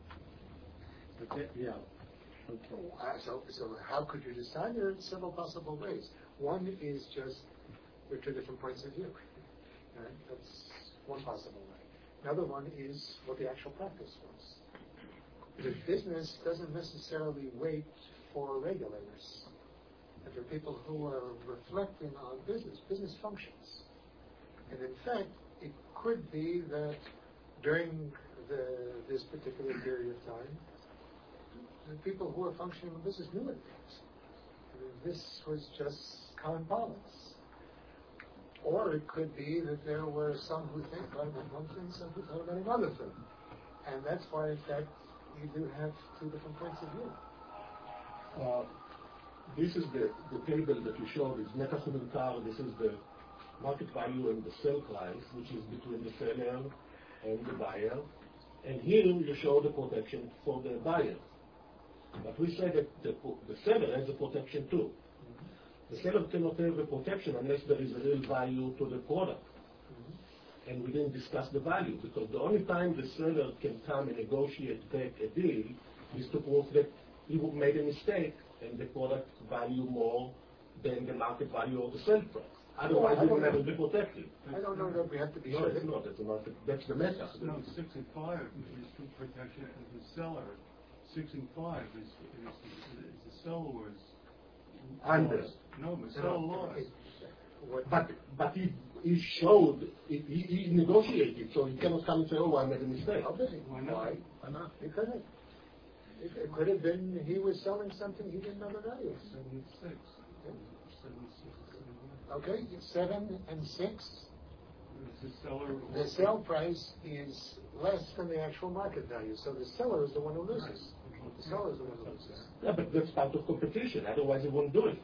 Okay, yeah. Okay. Uh, so, so how could you decide? There are several possible ways. One is just there are two different points of view. Right? That's one possible way. Another one is what the actual practice was. The business doesn't necessarily wait for regulators. And for people who are reflecting on business, business functions. And in fact, it could be that during the, this particular period of time, the people who were functioning in business knew it. I mean, this was just common parlance. Or it could be that there were some who think about one thing, some who thought about another thing. And that's why, in fact, you do have two different points of view. Uh, this is the, the table that you showed. Is nekach umimkar. This is the market value and the sale price, which is between the seller and the buyer. And here you show the protection for the buyer. But we say that the, the seller has a protection too. The seller cannot have a protection unless there is a real value to the product. Mm-hmm. And we didn't discuss the value, because the only time the seller can come and negotiate back a deal is to prove that he made a mistake and the product value more than the market value of the sale price. Otherwise, he will never be protected. I don't know that we have to be no, sure. It's not. That's, not, that's the message. No, six and five is the protection of the seller. Six and five is, is, is, is the seller's Under. loss. No, the seller lost. But but he he showed he, he negotiated, so he cannot come and say, "Oh, I made a mistake." Why not? Why? Why not? Because it, it, it could have been he was selling something he didn't know the value of. Seven six. Yeah. Seven six. Okay, seven and six. The seller. The sale price is less than the actual market value, so the seller is the one who loses. The seller is the one who loses. Yeah, but that's part of competition. Otherwise, he won't do it.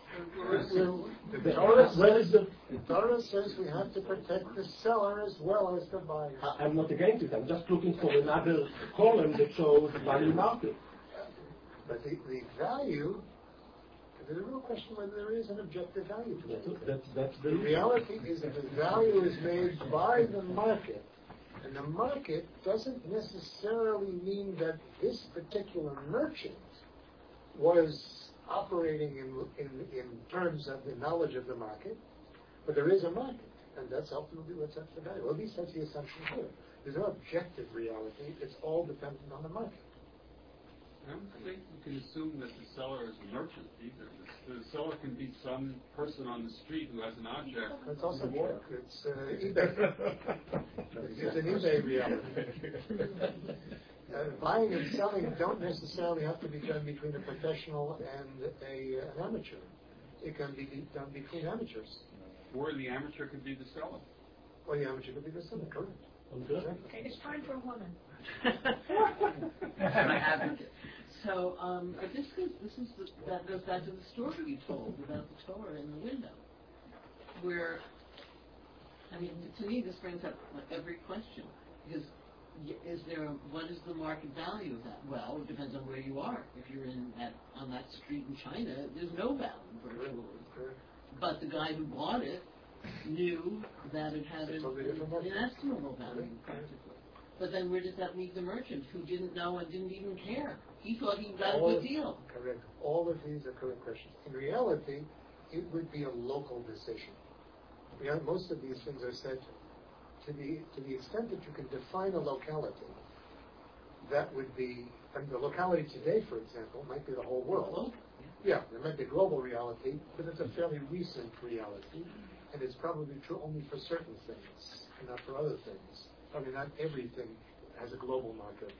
The The Torah where is the? The Torah says we have to protect the seller as well as the buyer. I, I'm not against it. I'm just looking for another column that shows value market. But the, the value, there's a real question whether there is an objective value to That's, it. that's, that's the The reality is that the value is made by the market. And the market doesn't necessarily mean that this particular merchant was operating in, in, in terms of the knowledge of the market, but there is a market, and that's ultimately what sets the value. Well, at least that's the assumption here. There's no objective reality. It's all dependent on the market. I don't think you can assume that the seller is a merchant either. The, the seller can be some person on the street who has an object. That's also true. It's uh, eBay. It's an eBay reality. Uh, buying and selling don't necessarily have to be done between a professional and a, an amateur. It can be done between amateurs. Or the amateur could be the seller. Or the amateur could be the seller, correct. Okay, it's time for a woman. My advocate. So, um, but this is this is the, that goes back to the story you told about the Torah in the window, where, I mean, to me this brings up every question, because is there a, what is the market value of that? Well, it depends on where you are. If you're in at on that street in China, there's no value virtually. But the guy who bought it knew that it had an inestimable value practically. But then where does that leave the merchant who didn't know and didn't even care? He thought he got All a good of, deal. Correct. All of these are correct questions. In reality, it would be a local decision. You know, most of these things are said to the to the extent that you can define a locality, that would be, and the locality today, for example, might be the whole world. Yeah, there might be a global reality, but it's a fairly recent reality, and it's probably true only for certain things, and not for other things. I mean, not everything has a global market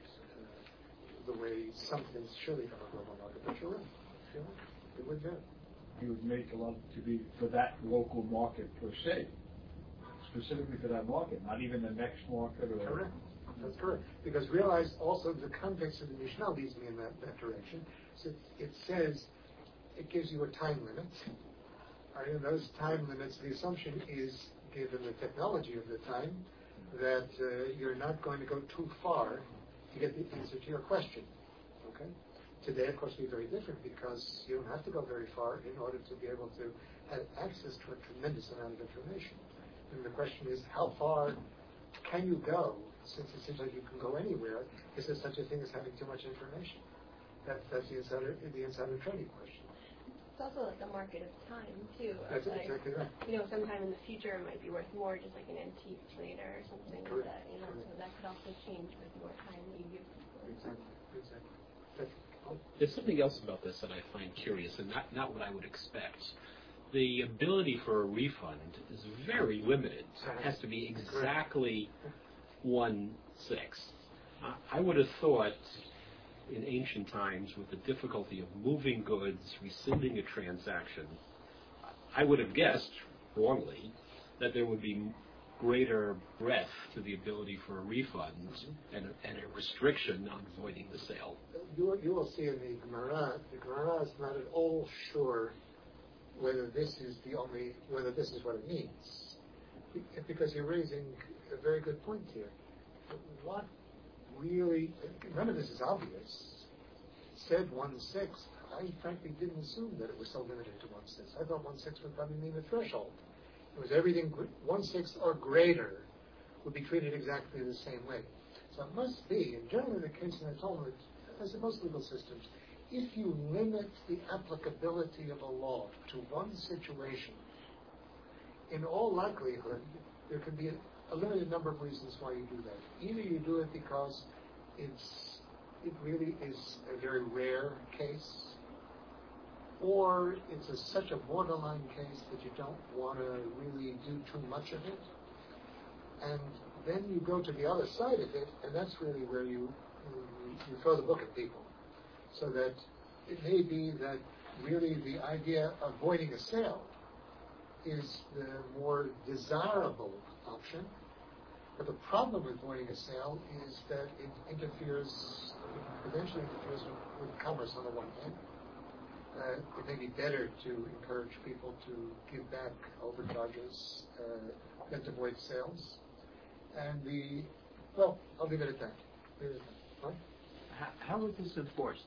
uh, the way some things surely have a global market, but you're right. You're right. It would do. You would make a lot to be for that local market per se, specifically for that market, not even the next market or... Correct. That's correct. Because realize also the context of the Mishnah leads me in that, that direction. So it, it says, it gives you a time limit. Right, and those time limits, the assumption is, given the technology of the time, that uh, you're not going to go too far to get the answer to your question. Okay? Today, of course, will be very different because you don't have to go very far in order to be able to have access to a tremendous amount of information. And the question is, how far can you go? Since it seems like you can go anywhere, is there such a thing as having too much information? That, that's the insider, the insider trading question. It's also like a market of time, too. That's like, exactly right. You know, sometime in the future it might be worth more, just like an antique later or something like that, you know, Correct. so that could also change with more time that you give people. Exactly. Exactly. That's, oh. There's something else about this that I find curious, and not, not what I would expect. The ability for a refund is very limited. It has to be exactly one-sixth. I would have thought in ancient times, with the difficulty of moving goods, rescinding a transaction, I would have guessed, wrongly, that there would be greater breadth to the ability for a refund and, and a restriction on voiding the sale. You will, you will see in the Gemara, the Gemara is not at all sure whether this is the only, whether this is what it means. Because you're raising a very good point here. What really, none of this is obvious. Said one-sixth, I frankly didn't assume that it was so limited to one-sixth. I thought one-sixth would probably mean the threshold. It was everything one-sixth or greater would be treated exactly the same way. So it must be, and generally the case in the Talmud, as in most legal systems, if you limit the applicability of a law to one situation, in all likelihood, there could be a, a limited number of reasons why you do that. Either you do it because it's it really is a very rare case, or it's a, such a borderline case that you don't want to really do too much of it. And then you go to the other side of it, and that's really where you you, you throw the book at people. So that it may be that really the idea of voiding a sale is the more desirable option. But the problem with voiding a sale is that it interferes, eventually interferes with, with commerce on the one hand. Uh, it may be better to encourage people to give back overcharges uh, than to void sales. And the, well, I'll leave it at that. Leave it at that. Right? How, how is this enforced?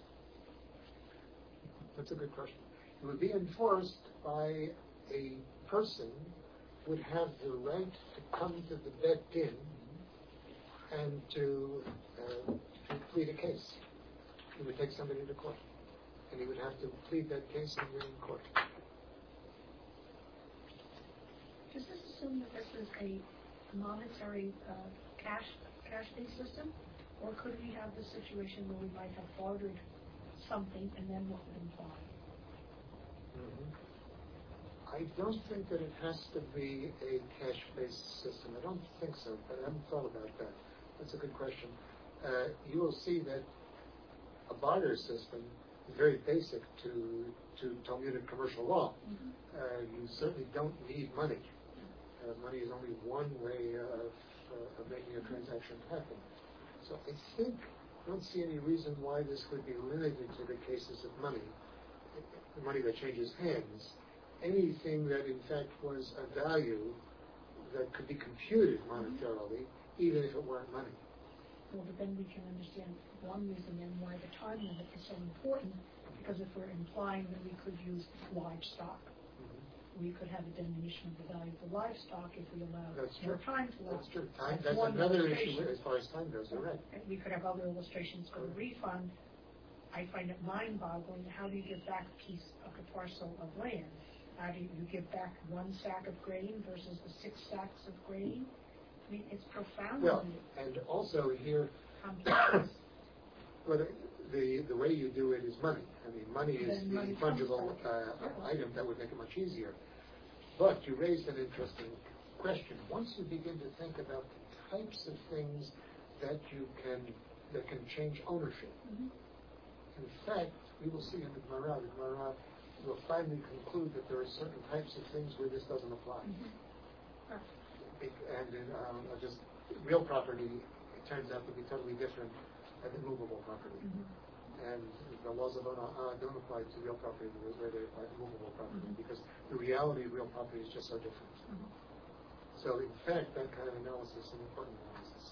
That's a good question. It would be enforced by a person would have the right to come to the Bet Din and to, uh, to plead a case. He would take somebody to court, and he would have to plead that case and win in court. Does this assume that this is a monetary uh, cash cash-based system, or could we have the situation where we might have bartered something and then what would imply? Mm-hmm. I don't think that it has to be a cash-based system. I don't think so, but I haven't thought about that. That's a good question. Uh, you will see that a barter system is very basic to to Talmudic commercial law. Mm-hmm. Uh, you certainly don't need money. Uh, money is only one way of, uh, of making a transaction happen. So I think I don't see any reason why this would be limited to the cases of money, the money that changes hands. Anything that in fact was a value that could be computed monetarily, even if it weren't money. Well, but then we can understand one reason then why the time limit is so important, because if we're implying that we could use livestock, mm-hmm. we could have a diminution of the value of the livestock if we allow that's more true. time to allow. That's true. Time, that's, that's another issue as far as time goes. You're right. And we could have other illustrations for the refund. I find it mind-boggling. How do you give back a piece of a parcel of land? How do you, you give back one sack of grain versus the six sacks of grain? I mean, it's profound. Well, and also here, Complex. well, the, the the way you do it is money. I mean, money is Then the money fungible comes uh, item that would make it much easier. But you raised an interesting question. Once you begin to think about the types of things that you can that can change ownership. Mm-hmm. In fact, we will see in the Gemara, the Gemara will finally conclude that there are certain types of things where this doesn't apply. Mm-hmm. And in um, just real property, it turns out to be totally different than immovable property. Mm-hmm. And the laws of Ona'ah don't apply to real property where they apply to movable property, mm-hmm. because the reality of real property is just so different. Mm-hmm. So in fact, that kind of analysis is an important analysis.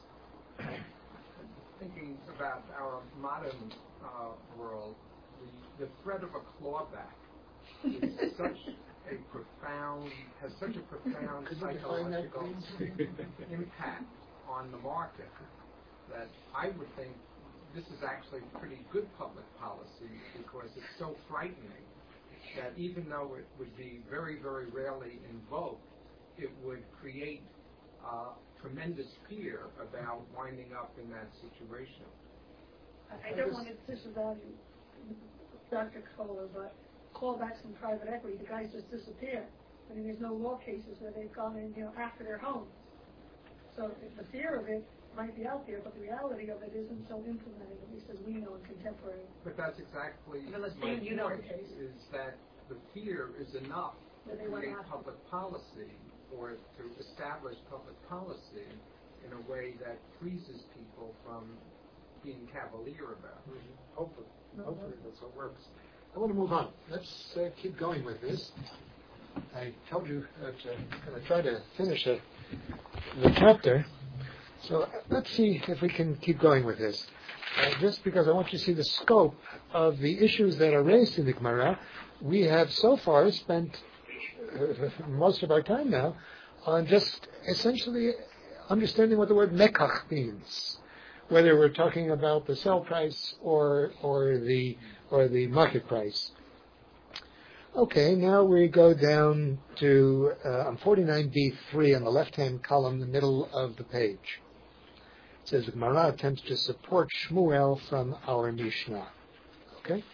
Thinking about our modern uh, world, the, the threat of a clawback is such a profound, has such a profound psychological impact on the market that I would think this is actually pretty good public policy because it's so frightening that even though it would be very, very rarely invoked, it would create uh, tremendous fear about winding up in that situation. I don't want to disavow Doctor Kohler, but clawbacks in private equity, the guys just disappear. I mean, there's no law cases where they've gone in, you know, after their homes. So the fear of it might be out there, but the reality of it isn't so implemented, at least as we know in contemporary. But that's exactly I mean, let's my see, you know point, the case. is that the fear is enough That to they went create after. public policy or to establish public policy in a way that freezes people from being cavalier about it. Mm-hmm. Hopefully, hopefully that's what works. I want to move on. Let's uh, keep going with this. I told you that uh, I'm going to try to finish a, the chapter. So uh, let's see if we can keep going with this. Uh, just because I want you to see the scope of the issues that are raised in the Gemara, we have so far spent uh, most of our time now on just essentially understanding what the word mekach means, whether we're talking about the sell price or or the or the market price. Okay, now we go down to uh, on forty-nine b three on the left-hand column, the middle of the page. It says the Gemara attempts to support Shmuel from our Mishnah. Okay,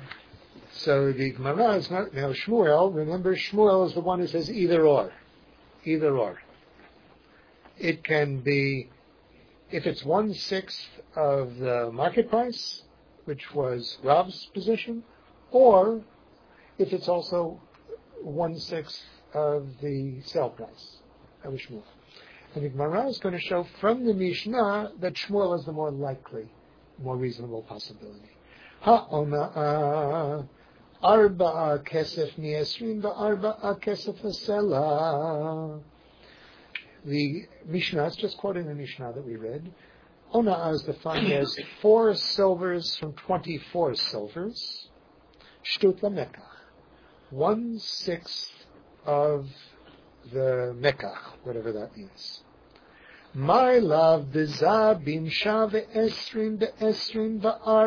so the Gemara is not now Shmuel. Remember, Shmuel is the one who says either or, either or. It can be if it's one sixth of the market price, which was Rav's position, or if it's also one-sixth of the sale price of Shmuel. And the Gemara is going to show from the Mishnah that Shmuel is the more likely, more reasonable possibility. Ha'ona arba'a kesef mi'esrim ba'arba'a kesef hasela. The Mishnah, it's just quoting the Mishnah that we read. Ona is defined as four silvers from twenty-four silvers. Shtut lamekach. One sixth of the mekach, whatever that means. My love, bezabim shave esrim be'esrim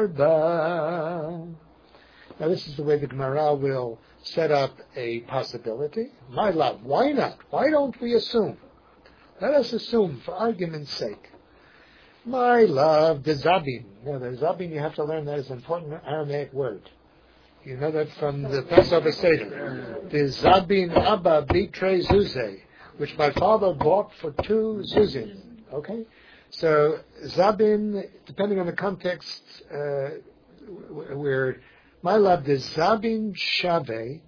ba'arba. Now this is the way the Gemara will set up a possibility. My love, why not? Why don't we assume? Let us assume, for argument's sake. My love, the zabim. Now, the zabim, you have to learn that is an important Aramaic word. You know that from the Passover Seder. The zabim abba bitre zuze, which my father bought for two zuzim. Okay? So, zabim, depending on the context, uh, where my love, the zabim shave,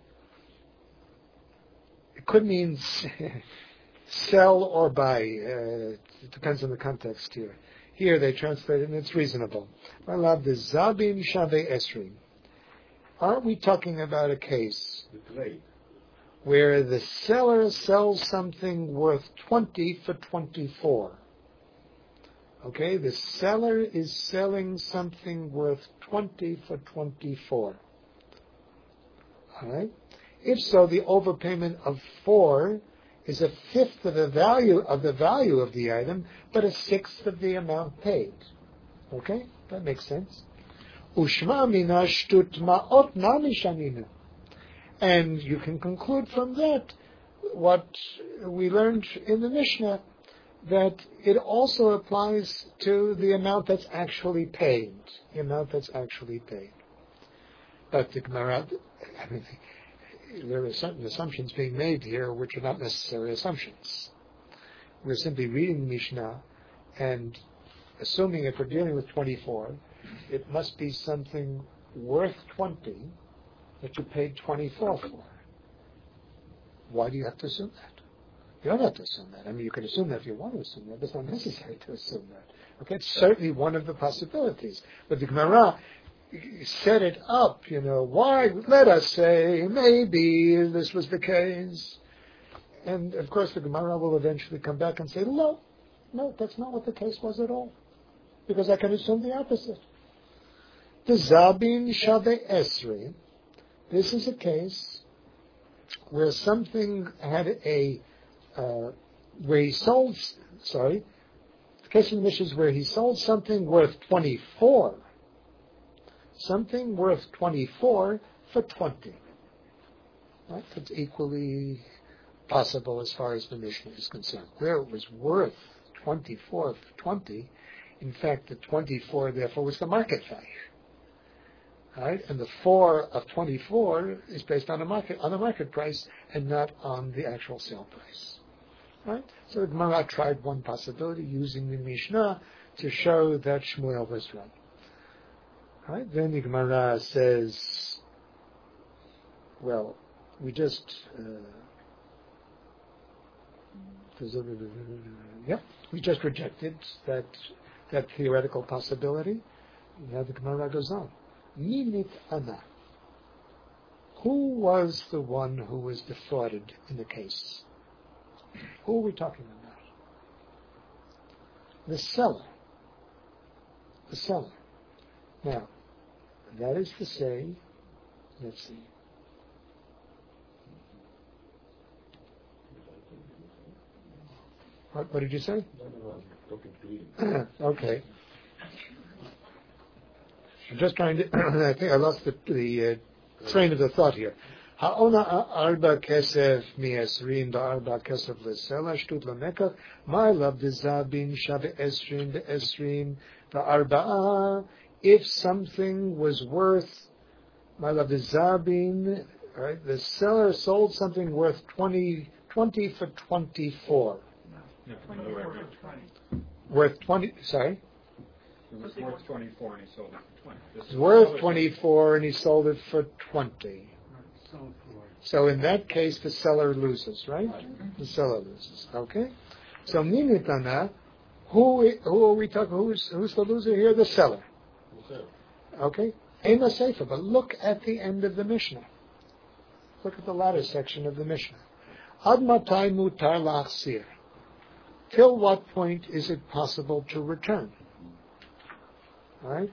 it could mean sell or buy. Uh, it depends on the context here. Here they translate it, and it's reasonable. My love, the zabim shave esrim. Aren't we talking about a case where the seller sells something worth twenty for twenty-four? Okay, the seller is selling something worth twenty for twenty-four. All right. If so, the overpayment of four is a fifth of the value of the value of the item, but a sixth of the amount paid. Okay, that makes sense. Ushma mina shtut ma'ot nami shanina, and you can conclude from that what we learned in the Mishnah, that it also applies to the amount that's actually paid, the amount that's actually paid. But the Gemara, I mean, there are certain assumptions being made here which are not necessary assumptions. We're simply reading the Mishnah and assuming if we're dealing with twenty-four, it must be something worth twenty that you paid twenty-four for. Why do you have to assume that? You don't have to assume that. I mean, you can assume that if you want to assume that, but it's not necessary to assume that. Okay, it's certainly one of the possibilities. But the Gemara set it up, you know, why, let us say, maybe this was the case. And, of course, the Gemara will eventually come back and say, no, no, that's not what the case was at all. Because I can assume the opposite. The Zabin Shave Esri, this is a case where something had a, uh, where he sold, sorry, the case in the Mishnah is where he sold something worth twenty-four. Something worth twenty-four for twenty. Right? That's equally possible as far as the Mishnah is concerned. Where it was worth twenty-four for twenty, in fact, the twenty-four, therefore, was the market value. Right? And the four of twenty-four is based on a market on the market price and not on the actual sale price. Right? So the Gemara tried one possibility using the Mishnah to show that Shmuel was right. Right? Then the Gemara says, well, we just uh, yeah, we just rejected that that theoretical possibility. Now the Gemara goes on. Minit Ana. Who was the one who was defrauded in the case? Who are we talking about? The seller. The seller. Now, that is to say, let's see. What, what did you say? Okay. I'm just trying to, I think I lost the, the uh, train of the thought here. Ha'ona arba kesef mi'esrin da'arba kesef l'sela shtut l'mekach ma'alav dezabin shave esrin de'esrin da'arba'a. If something was worth ma'alav dezabin, right, the seller sold something worth twenty, twenty for twenty-four. No, twenty-four for twenty. Worth twenty, sorry? It was worth twenty-four and he sold it for twenty. It was worth twenty-four and he sold it for twenty. So in that case, the seller loses, right? The seller loses. Okay. So minitana, who who are we talking? Who's who's the loser here? The seller. Okay. Ema Sefer. But look at the end of the Mishnah. Look at the latter section of the Mishnah. Ad matai mutar lachsir. Till what point is it possible to return? All right.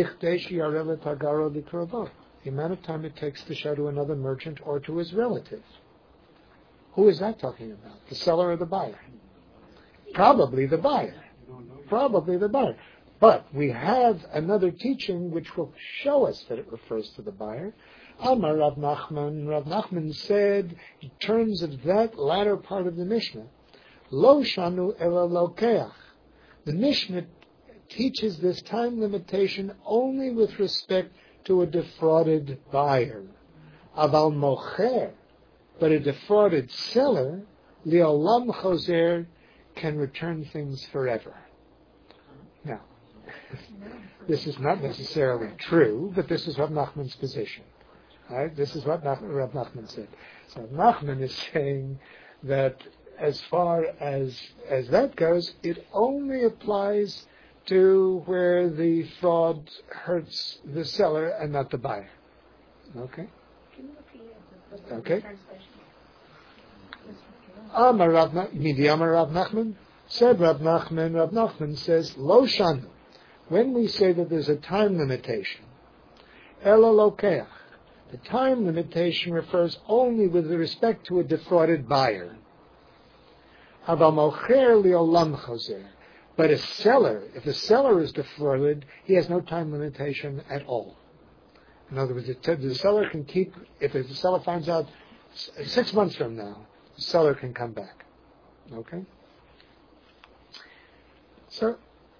The amount of time it takes to show to another merchant or to his relative. Who is that talking about? The seller or the buyer? Probably the buyer. Probably the buyer. But we have another teaching which will show us that it refers to the buyer. Amar Rav Nachman. Rav Nachman said, in terms of that latter part of the Mishnah, Lo shanu ela lokeach. The Mishnah teaches this time limitation only with respect to a defrauded buyer. Aval mocher, but a defrauded seller, liolam choser, can return things forever. Now, this is not necessarily true, but this is Rav Nachman's position. Right? This is what Rav Nachman said. So Rav Nachman is saying that as far as as that goes, it only applies to where the fraud hurts the seller and not the buyer. Okay? Okay. Amar Rav Nachman said Rav Nachman. Rav Nachman says Lo shanu. When we say that there's a time limitation, ela lokeach, the time limitation refers only with respect to a defrauded buyer. Aval mocher liolam choser. But a seller, if the seller is defrauded, he has no time limitation at all. In other words, the seller can keep, if the seller finds out six months from now, the seller can come back. Okay? So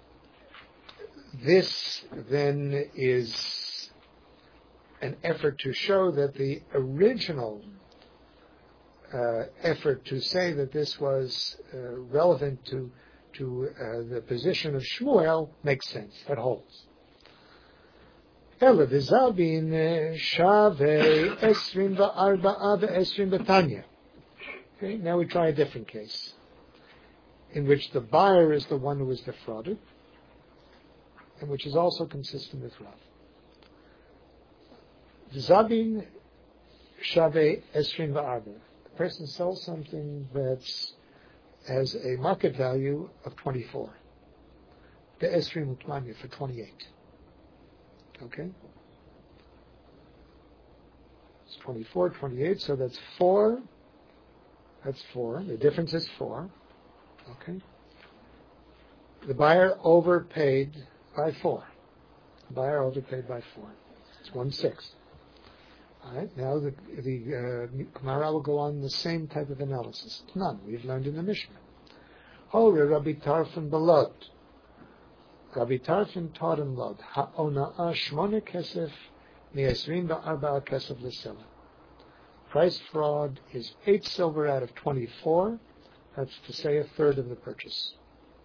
this then is an effort to show that the original uh, effort to say that this was uh, relevant to to uh, the position of Shmuel makes sense. That holds. Ela v'zabin shavei esrim v'arba'a v'esrim b'tanya. Okay, now we try a different case, in which the buyer is the one who is defrauded, and which is also consistent with Rav. V'zabin shavei esrim v'arba. The person sells something that's has a market value of twenty-four. The esrim utmanya for twenty-eight. Okay? It's twenty-four, twenty-eight, so that's four. That's four. The difference is four. Okay? The buyer overpaid by four. The buyer overpaid by four. It's one-sixth. All right, now the, the uh, Gemara will go on the same type of analysis. None. We've learned in the Mishnah. Hore Rabbi Tarfon Belod. Rabbi Tarfon taught in Lod. Ha'ona'a shmone kesef mi'esrim ba'arba'a kesef l'sela. Price fraud is eight silver out of twenty-four. That's to say a third of the purchase.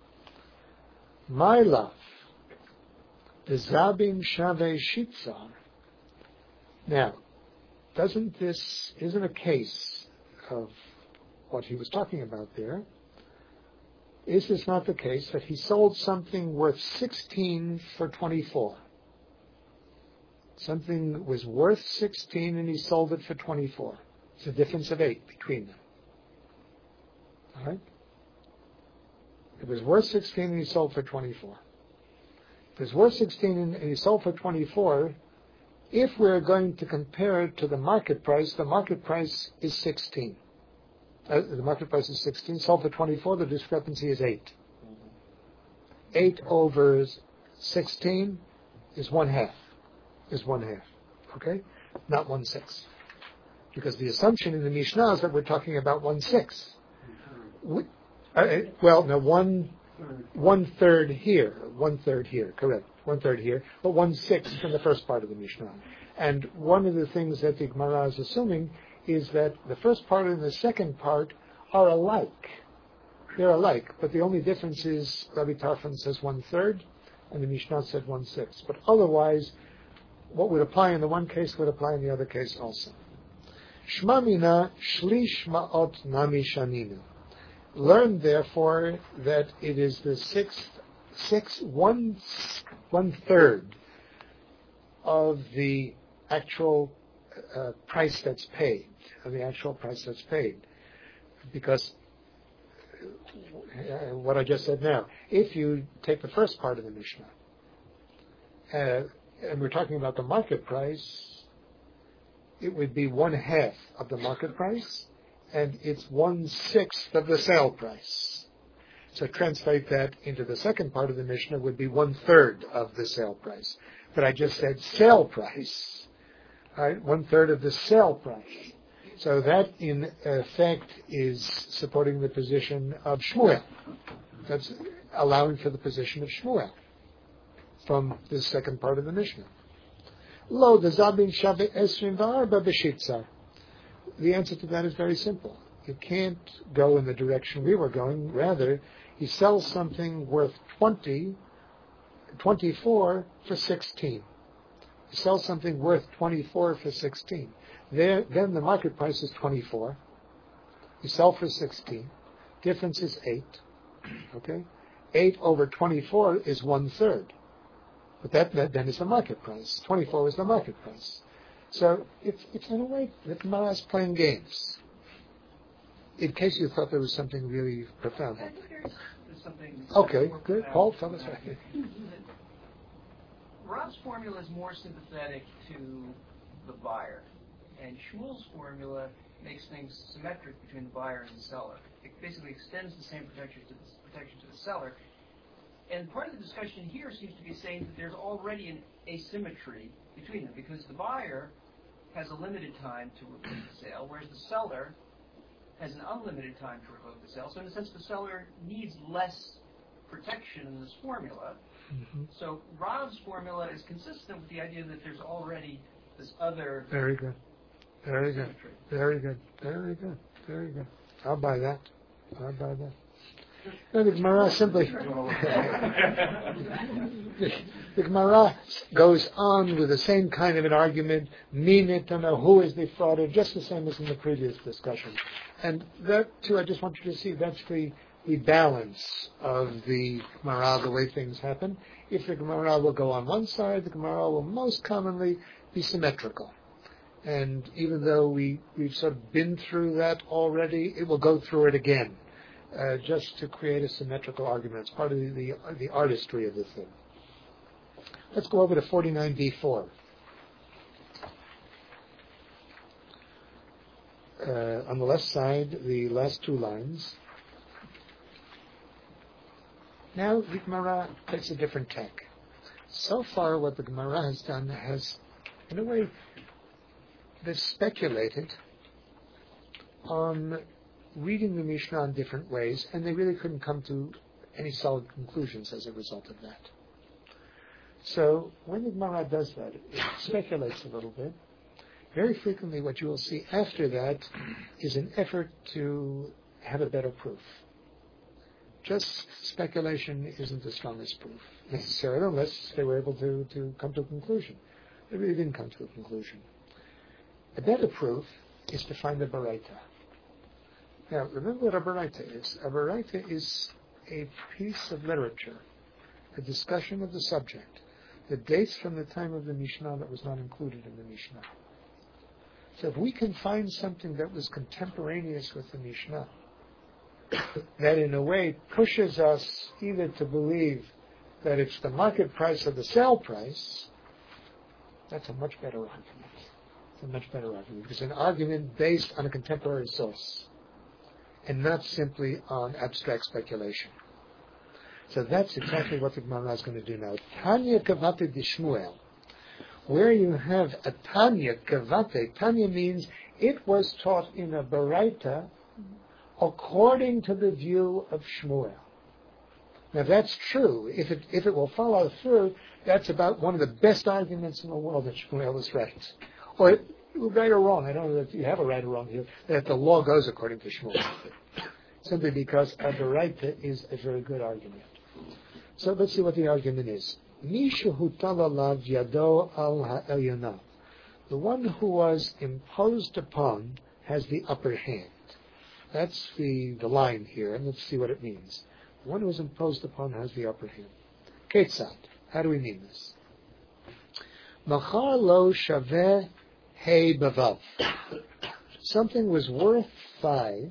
My love. The zabin shavei shitzar. Now, doesn't this, isn't a case of what he was talking about there? Is this not the case that he sold something worth sixteen for twenty-four? Something was worth sixteen and he sold it for twenty-four. It's a difference of eight between them. All right? It was worth sixteen and he sold for twenty-four. If it was worth sixteen and he sold for twenty-four, if we're going to compare it to the market price, the market price is sixteen. Uh, the market price is sixteen. Sold for twenty-four, the discrepancy is eight. eight over sixteen is one half. Is one half. Okay? Not one sixth. Because the assumption in the Mishnah is that we're talking about one sixth. We, uh, well, no, one, one third here. One third here, correct. One third here, but one sixth in the first part of the Mishnah. And one of the things that the Gemara is assuming is that the first part and the second part are alike. They're alike, but the only difference is Rabbi Tarfon says one third, and the Mishnah said one sixth. But otherwise, what would apply in the one case would apply in the other case also. Shma mina shlish ma'ot nami shaninu. Learn therefore that it is the sixth, six, one, one third of the actual uh, price that's paid, of the actual price that's paid, because uh, what I just said now, if you take the first part of the Mishnah, uh, and we're talking about the market price, it would be one half of the market price, and it's one sixth of the sale price. So translate that into the second part of the Mishnah would be one third of the sale price. But I just said sale price, right? One third of the sale price. So that in effect is supporting the position of Shmuel. That's allowing for the position of Shmuel from the second part of the Mishnah. Lo the zabin shave esrim v'arba b'shitzar. The answer to that is very simple. You can't go in the direction we were going. Rather, he sells something worth twenty, twenty-four for sixteen. He sells something worth twenty-four for sixteen. There, then the market price is twenty-four. You sell for sixteen. Difference is eight. Okay? eight over twenty-four is one third. But that, that then is the market price. twenty-four is the market price. So it's, it's in a way that Gemara is playing games. In case you thought there was something really profound. I think there's, there's something. Okay, good. Paul, tell us. Rob's formula is more sympathetic to the buyer, and Shmuel's formula makes things symmetric between the buyer and the seller. It basically extends the same protection to the, protection to the seller. And part of the discussion here seems to be saying that there's already an asymmetry between them, because the buyer has a limited time to revoke the sale, whereas the seller has an unlimited time to revoke the sale. So in a sense, the seller needs less protection in this formula. Mm-hmm. So Rav's formula is consistent with the idea that there's already this other... Very good. Very good. symmetry. Very good. Very good. Very good. I'll buy that. I'll buy that. No, the Gemara simply... the, the Gemara goes on with the same kind of an argument, mean it to know who is defrauded, just the same as in the previous discussion. And that, too, I just want you to see, that's the, the balance of the Gemara, the way things happen. If the Gemara will go on one side, the Gemara will most commonly be symmetrical. And even though we, we've sort of been through that already, it will go through it again. Uh, just to create a symmetrical argument. It's part of the, the, the artistry of the thing. Let's go over to forty-nine b four. Uh, on the left side, the last two lines. Now the Gemara takes a different tack. So far what the Gemara has done has, in a way, they've speculated on reading the Mishnah in different ways, and they really couldn't come to any solid conclusions as a result of that. So when the Gemara does that, it speculates a little bit. Very frequently what you will see after that is an effort to have a better proof. Just speculation isn't the strongest proof necessarily, unless they were able to, to come to a conclusion. They really didn't come to a conclusion. A better proof is to find the Baraita. Now, remember what a Baraita is. A Baraita is a piece of literature, a discussion of the subject, that dates from the time of the Mishnah that was not included in the Mishnah. So if we can find something that was contemporaneous with the Mishnah, that in a way pushes us either to believe that it's the market price or the sale price, that's a much better argument. It's a much better argument. Because an argument based on a contemporary source, and not simply on abstract speculation. So that's exactly what the Gemara is going to do now. Tanya Kavate Dishmuel. Where you have a Tanya Kavate, Tanya means it was taught in a Baraita according to the view of Shmuel. Now that's true. If it if it will follow through, that's about one of the best arguments in the world that Shmuel is right. Or right or wrong, I don't know if you have a right or wrong here, that the law goes according to Shmuel. Simply because a Baraita is a very good argument. So let's see what the argument is. Mishu talalav yado al ha'elyana. The one who was imposed upon has the upper hand. That's the, the line here, and let's see what it means. The one who was imposed upon has the upper hand. Ketzad. How do we mean this? Machar lo shaveh hey bavav. Something was worth five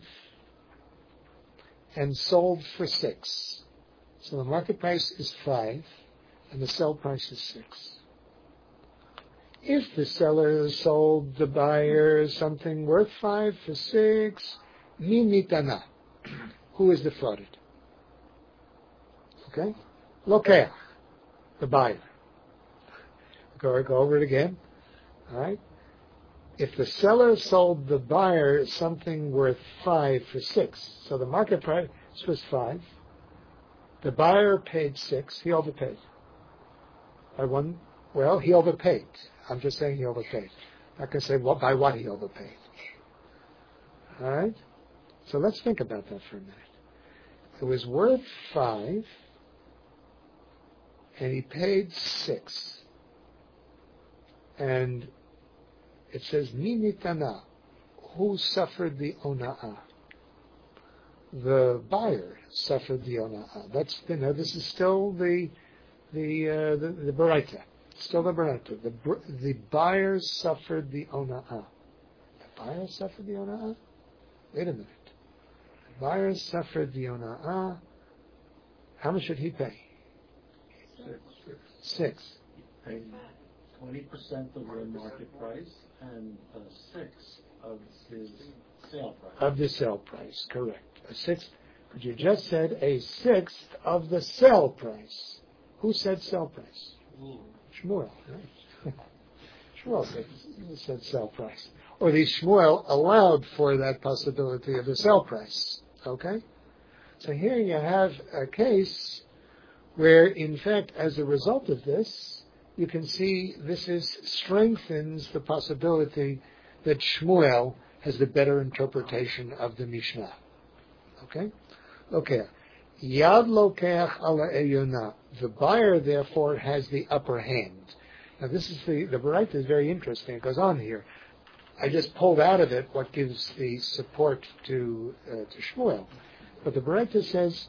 and sold for six. So the market price is five and the sell price is six. If the seller sold the buyer something worth five for six, mi mitana. Who is defrauded? Okay? Lokeach, the buyer. Go, go over it again. All right? If the seller sold the buyer something worth five for six, so the market price was five, the buyer paid six, he overpaid. By one, well, he overpaid. I'm just saying he overpaid. I'm not going to say what, by what he overpaid. All right? So let's think about that for a minute. It was worth five, and he paid six. And it says, Mi mitana, who suffered the ona'ah? The buyer suffered the ona'ah. That's, you know, this is still the the uh, the, the Baraita. Still the Baraita. The, the buyer suffered the ona'ah. The buyer suffered the ona'ah? Wait a minute. The buyer suffered the ona'ah. How much should he pay? Six. Six. He paid twenty percent of the market price and a sixth of his sale price. Of the sale price, correct. A sixth, but you just said a sixth of the sale price. Who said sale price? Mm. Shmuel, right? Shmuel said, said sale price. Or the Shmuel allowed for that possibility of the sale price. Okay? So here you have a case where in fact, as a result of this, you can see this is strengthens the possibility that Shmuel has the better interpretation of the Mishnah. Okay? Okay. Yad lokeach ala eyona. The buyer, therefore, has the upper hand. Now, this is the, the Baraita is very interesting. It goes on here. I just pulled out of it what gives the support to, uh, to Shmuel. But the Baraita says,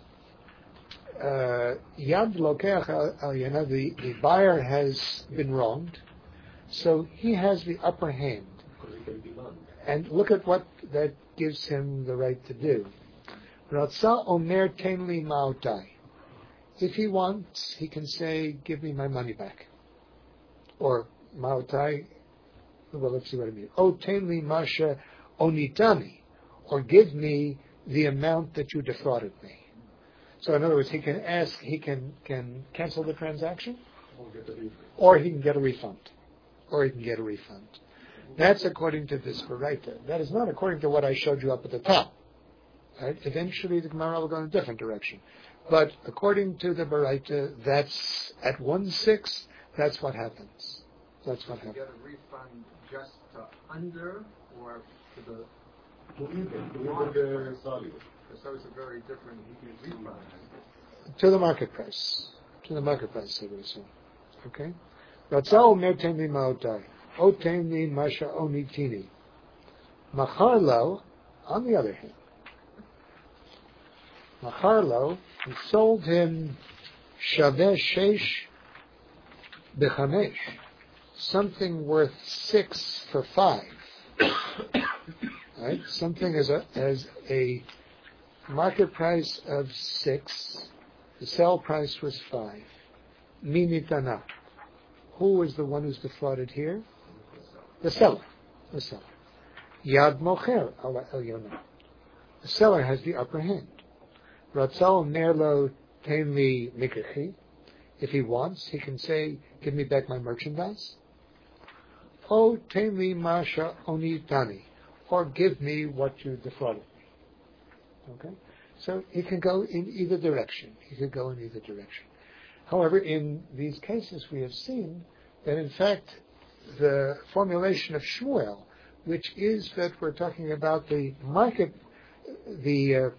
Yad lokeach ala eyona, the, the buyer has been wronged, so he has the upper hand. And look at what that gives him the right to do. Ratza omer ten li ma'otai. If he wants, he can say, give me my money back. Or ma'otai, well, let's see what I mean. O ten li masha onitani. Or give me the amount that you defrauded me. So in other words, he can ask, he can, can cancel the transaction, or he can get a refund. Or he can get a refund. That's according to this Baraita. That is not according to what I showed you up at the top. Right? Eventually the Gemara will go in a different direction. But according to the Baraita, that's at one-sixth, that's what happens. That's what you happens. get a refund just to under or to the... To even, to even the value. So it's a very different refund. To the market price. To the market price, I would assume. Okay? Ratzah merten li ma'otai. Oteni masha onitini. Macharlo, on the other hand, Macharlo, he sold him shaveh sheish bechamesh, something worth six for five. Right? Something as a as a market price of six, the sell price was five. Minitana. Who is the one who's defrauded here? The seller. The seller. Yad mocher ala elyona. The seller has the upper hand. Ratzal nerlo ten li mikechi. If he wants, he can say, give me back my merchandise. O ten li masha onitani. Or give me what you defrauded me. Okay? So he can go in either direction. He could go in either direction. However, in these cases we have seen that in fact the formulation of Shmuel, which is that we're talking about the market, the uh,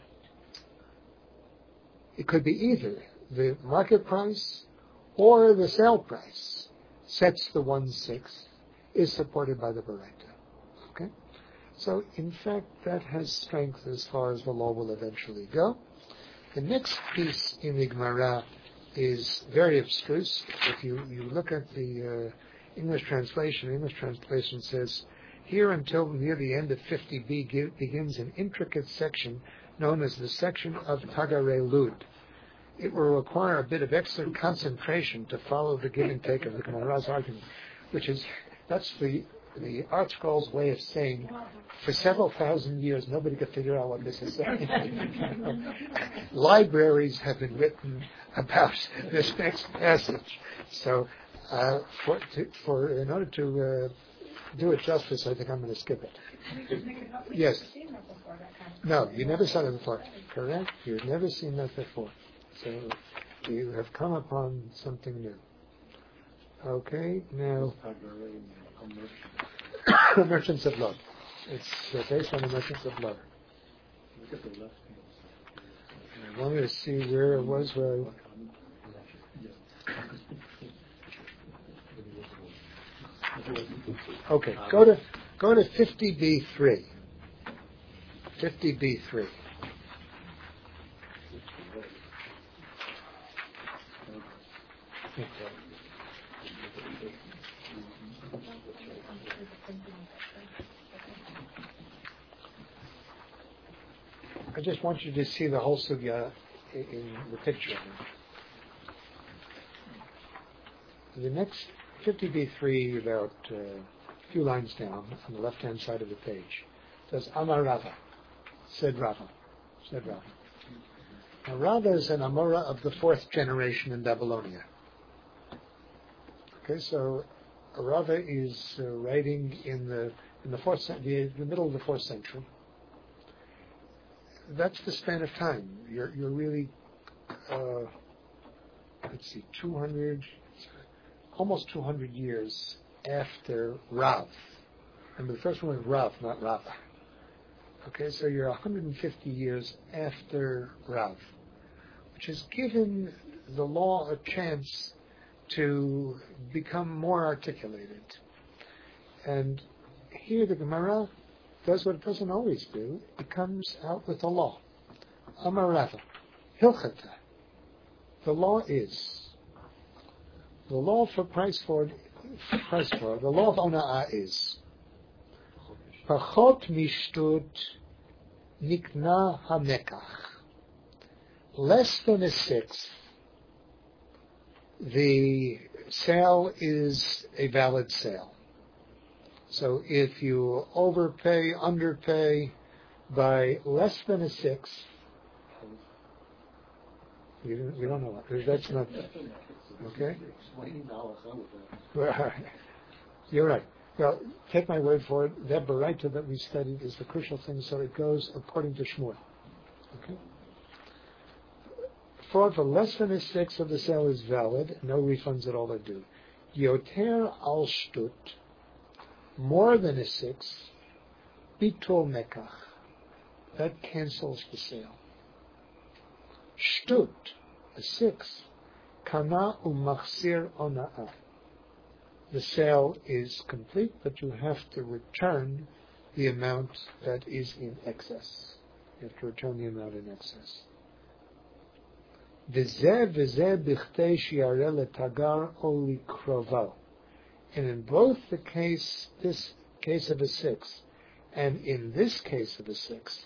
it could be either the market price or the sale price sets the one-sixth, is supported by the Baraita. Okay? So, in fact, that has strength as far as the law will eventually go. The next piece in the Gemara is very abstruse. If you, you look at the uh, English translation, the English translation says, here until near the end of fifty b begins an intricate section known as the section of Tagare Lud. It will require a bit of extra concentration to follow the give and take of the Gemara's argument, which is, that's the the Art Scroll's way of saying, for several thousand years, nobody could figure out what this is saying. Libraries have been written about this next passage. So, uh, for, to, for in order to uh, do it justice, I think I'm going to skip it. Yes. No, you never saw it before. Correct? You've never seen that before. So, you have come upon something new. Okay, now... Merchants of Love. It's uh, based on the Merchants of Love. Look at the left hand. I wanted to see where it was where I... Okay, go to go to fifty B three. fifty B three. I just want you to see the whole sugya in, in the picture. The next fifty B three, about uh, a few lines down on the left-hand side of the page, says Amar Rava, said Rava, said Rava. Now Rava is an Amora of the fourth generation in Babylonia. Okay, so Rava is uh, writing in the in the fourth the, the middle of the fourth century. That's the span of time. You're you're really uh, let's see, two hundred, almost two hundred years after Rav. And the first one was Rav, not Rava. Okay, so you're one hundred fifty years after Rav, which has given the law a chance to become more articulated. And here the Gemara does what it doesn't always do. It comes out with a law. Amar Rava, Hilchata. The law is, the law for price for, for price for, the law of Ona'ah is, Pachot mishtut nikna hamekach. Less than a sixth, the sale is a valid sale. So if you overpay, underpay by less than a sixth, we don't, we don't know what, that's not, okay? You're right. Well, take my word for it, that Baraita that we studied is the crucial thing, so it goes according to Shmuel. Okay? Fraud for less than a sixth of the sale is valid, no refunds at all are due. Yoter al shtut, more than a sixth, bitol mekach, that cancels the sale. Shtut, a sixth, kana umachsir ona'ah. The sale is complete, but you have to return the amount that is in excess. You have to return the amount in excess. V'zeh v'zeh b'chtei shi'areh letagar o likrovo. And in both the case, this case of a sixth, and in this case of a sixth,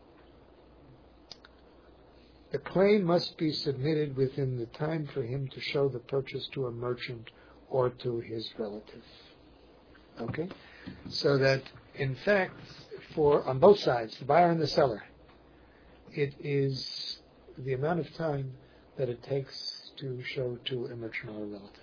the claim must be submitted within the time for him to show the purchase to a merchant or to his relative. Okay? So that, in fact, for on both sides, the buyer and the seller, it is the amount of time that it takes to show to a merchant or a relative.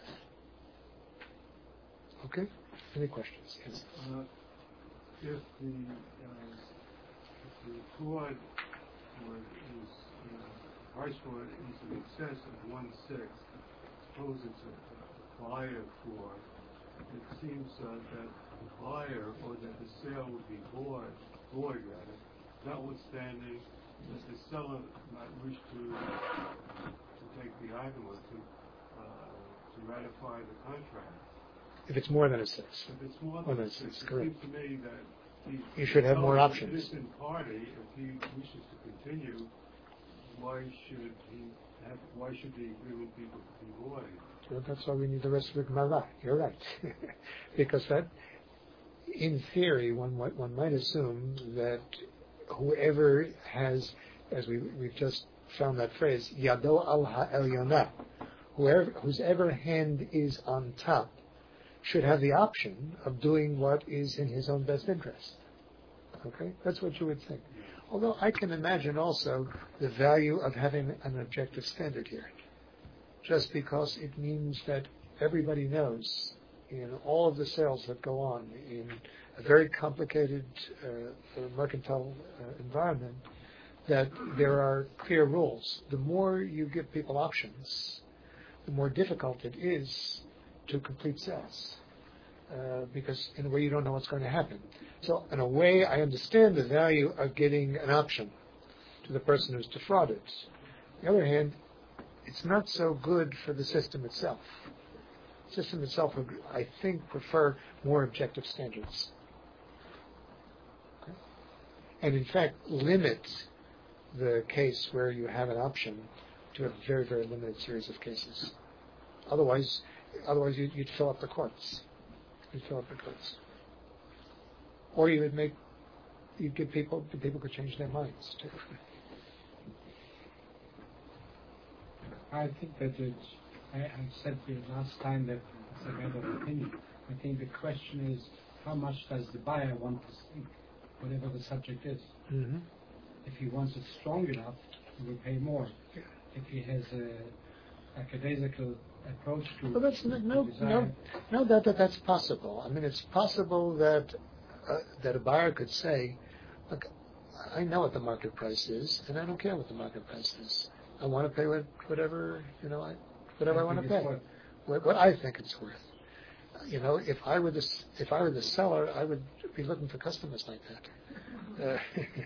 Okay? Any questions? Yes. Uh, if the uh, if the fraud was is uh, price fraud is in excess of one sixth, suppose it's a, a buyer fraud, it seems uh, that the buyer or that the sale would be void, void rather, notwithstanding that the seller might wish to to take the item or to uh, to ratify the contract. If it's more than a six. If it's more than than a six, it correct. seems to me that he, You should have more the options. innocent party, if he wishes to continue, why should he have? Why should the agreement be, be void? So that's why we need the rest of the Gemara. You're right, because that, in theory, one might one might assume that whoever has, as we we've just found that phrase, Yado al ha'elyonah, whoever whose ever hand is on top, should have the option of doing what is in his own best interest. Okay? That's what you would think. Although I can imagine also the value of having an objective standard here. Just because it means that everybody knows in all of the sales that go on in a very complicated uh, mercantile uh, environment that there are clear rules. The more you give people options, the more difficult it is to complete sales, uh, because in a way you don't know what's going to happen. So in a way I understand the value of getting an option to the person who's defrauded. On the other hand, it's not so good for the system itself. The system itself would, I think, prefer more objective standards. Okay? And in fact, limit the case where you have an option to a very, very limited series of cases. Otherwise, Otherwise, you'd, you'd fill up the courts. You'd fill up the courts, or you would make, you'd give people, people could change their minds too. I think that it's, I, I said to you last time that it's a matter of opinion. I think the question is, how much does the buyer want to sink, whatever the subject is? Mm-hmm. If he wants it strong enough, he will pay more. Yeah. If he has a lackadaisical approach to well, that's no, no, no, no that, that that's possible. I mean, it's possible that uh, that a buyer could say, "Look, I know what the market price is, and I don't care what the market price is. I want to pay what, whatever you know I, whatever I want to pay, what, what I think it's worth. You know, if I were the s- if I were the seller, I would be looking for customers like that. Uh,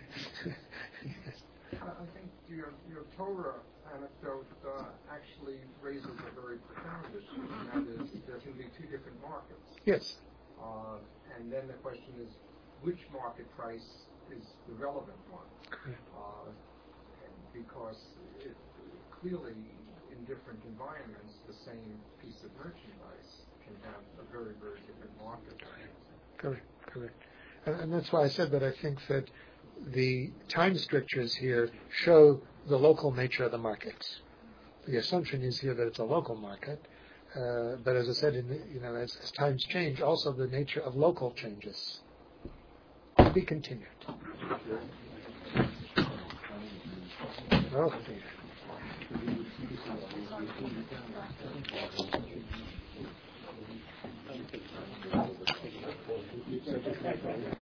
I think your your Torah anecdote uh, actually raises a very profound issue, and that is there can be two different markets. Yes. Uh, and then the question is, which market price is the relevant one? Uh, because it, clearly, in different environments, the same piece of merchandise can have a very, very different market. Correct, correct. And, and that's why I said that I think that the time strictures here show the local nature of the markets. The assumption is here that it's a local market, uh, but as I said, in the, you know, as, as times change, also the nature of local changes. To be continued. Okay.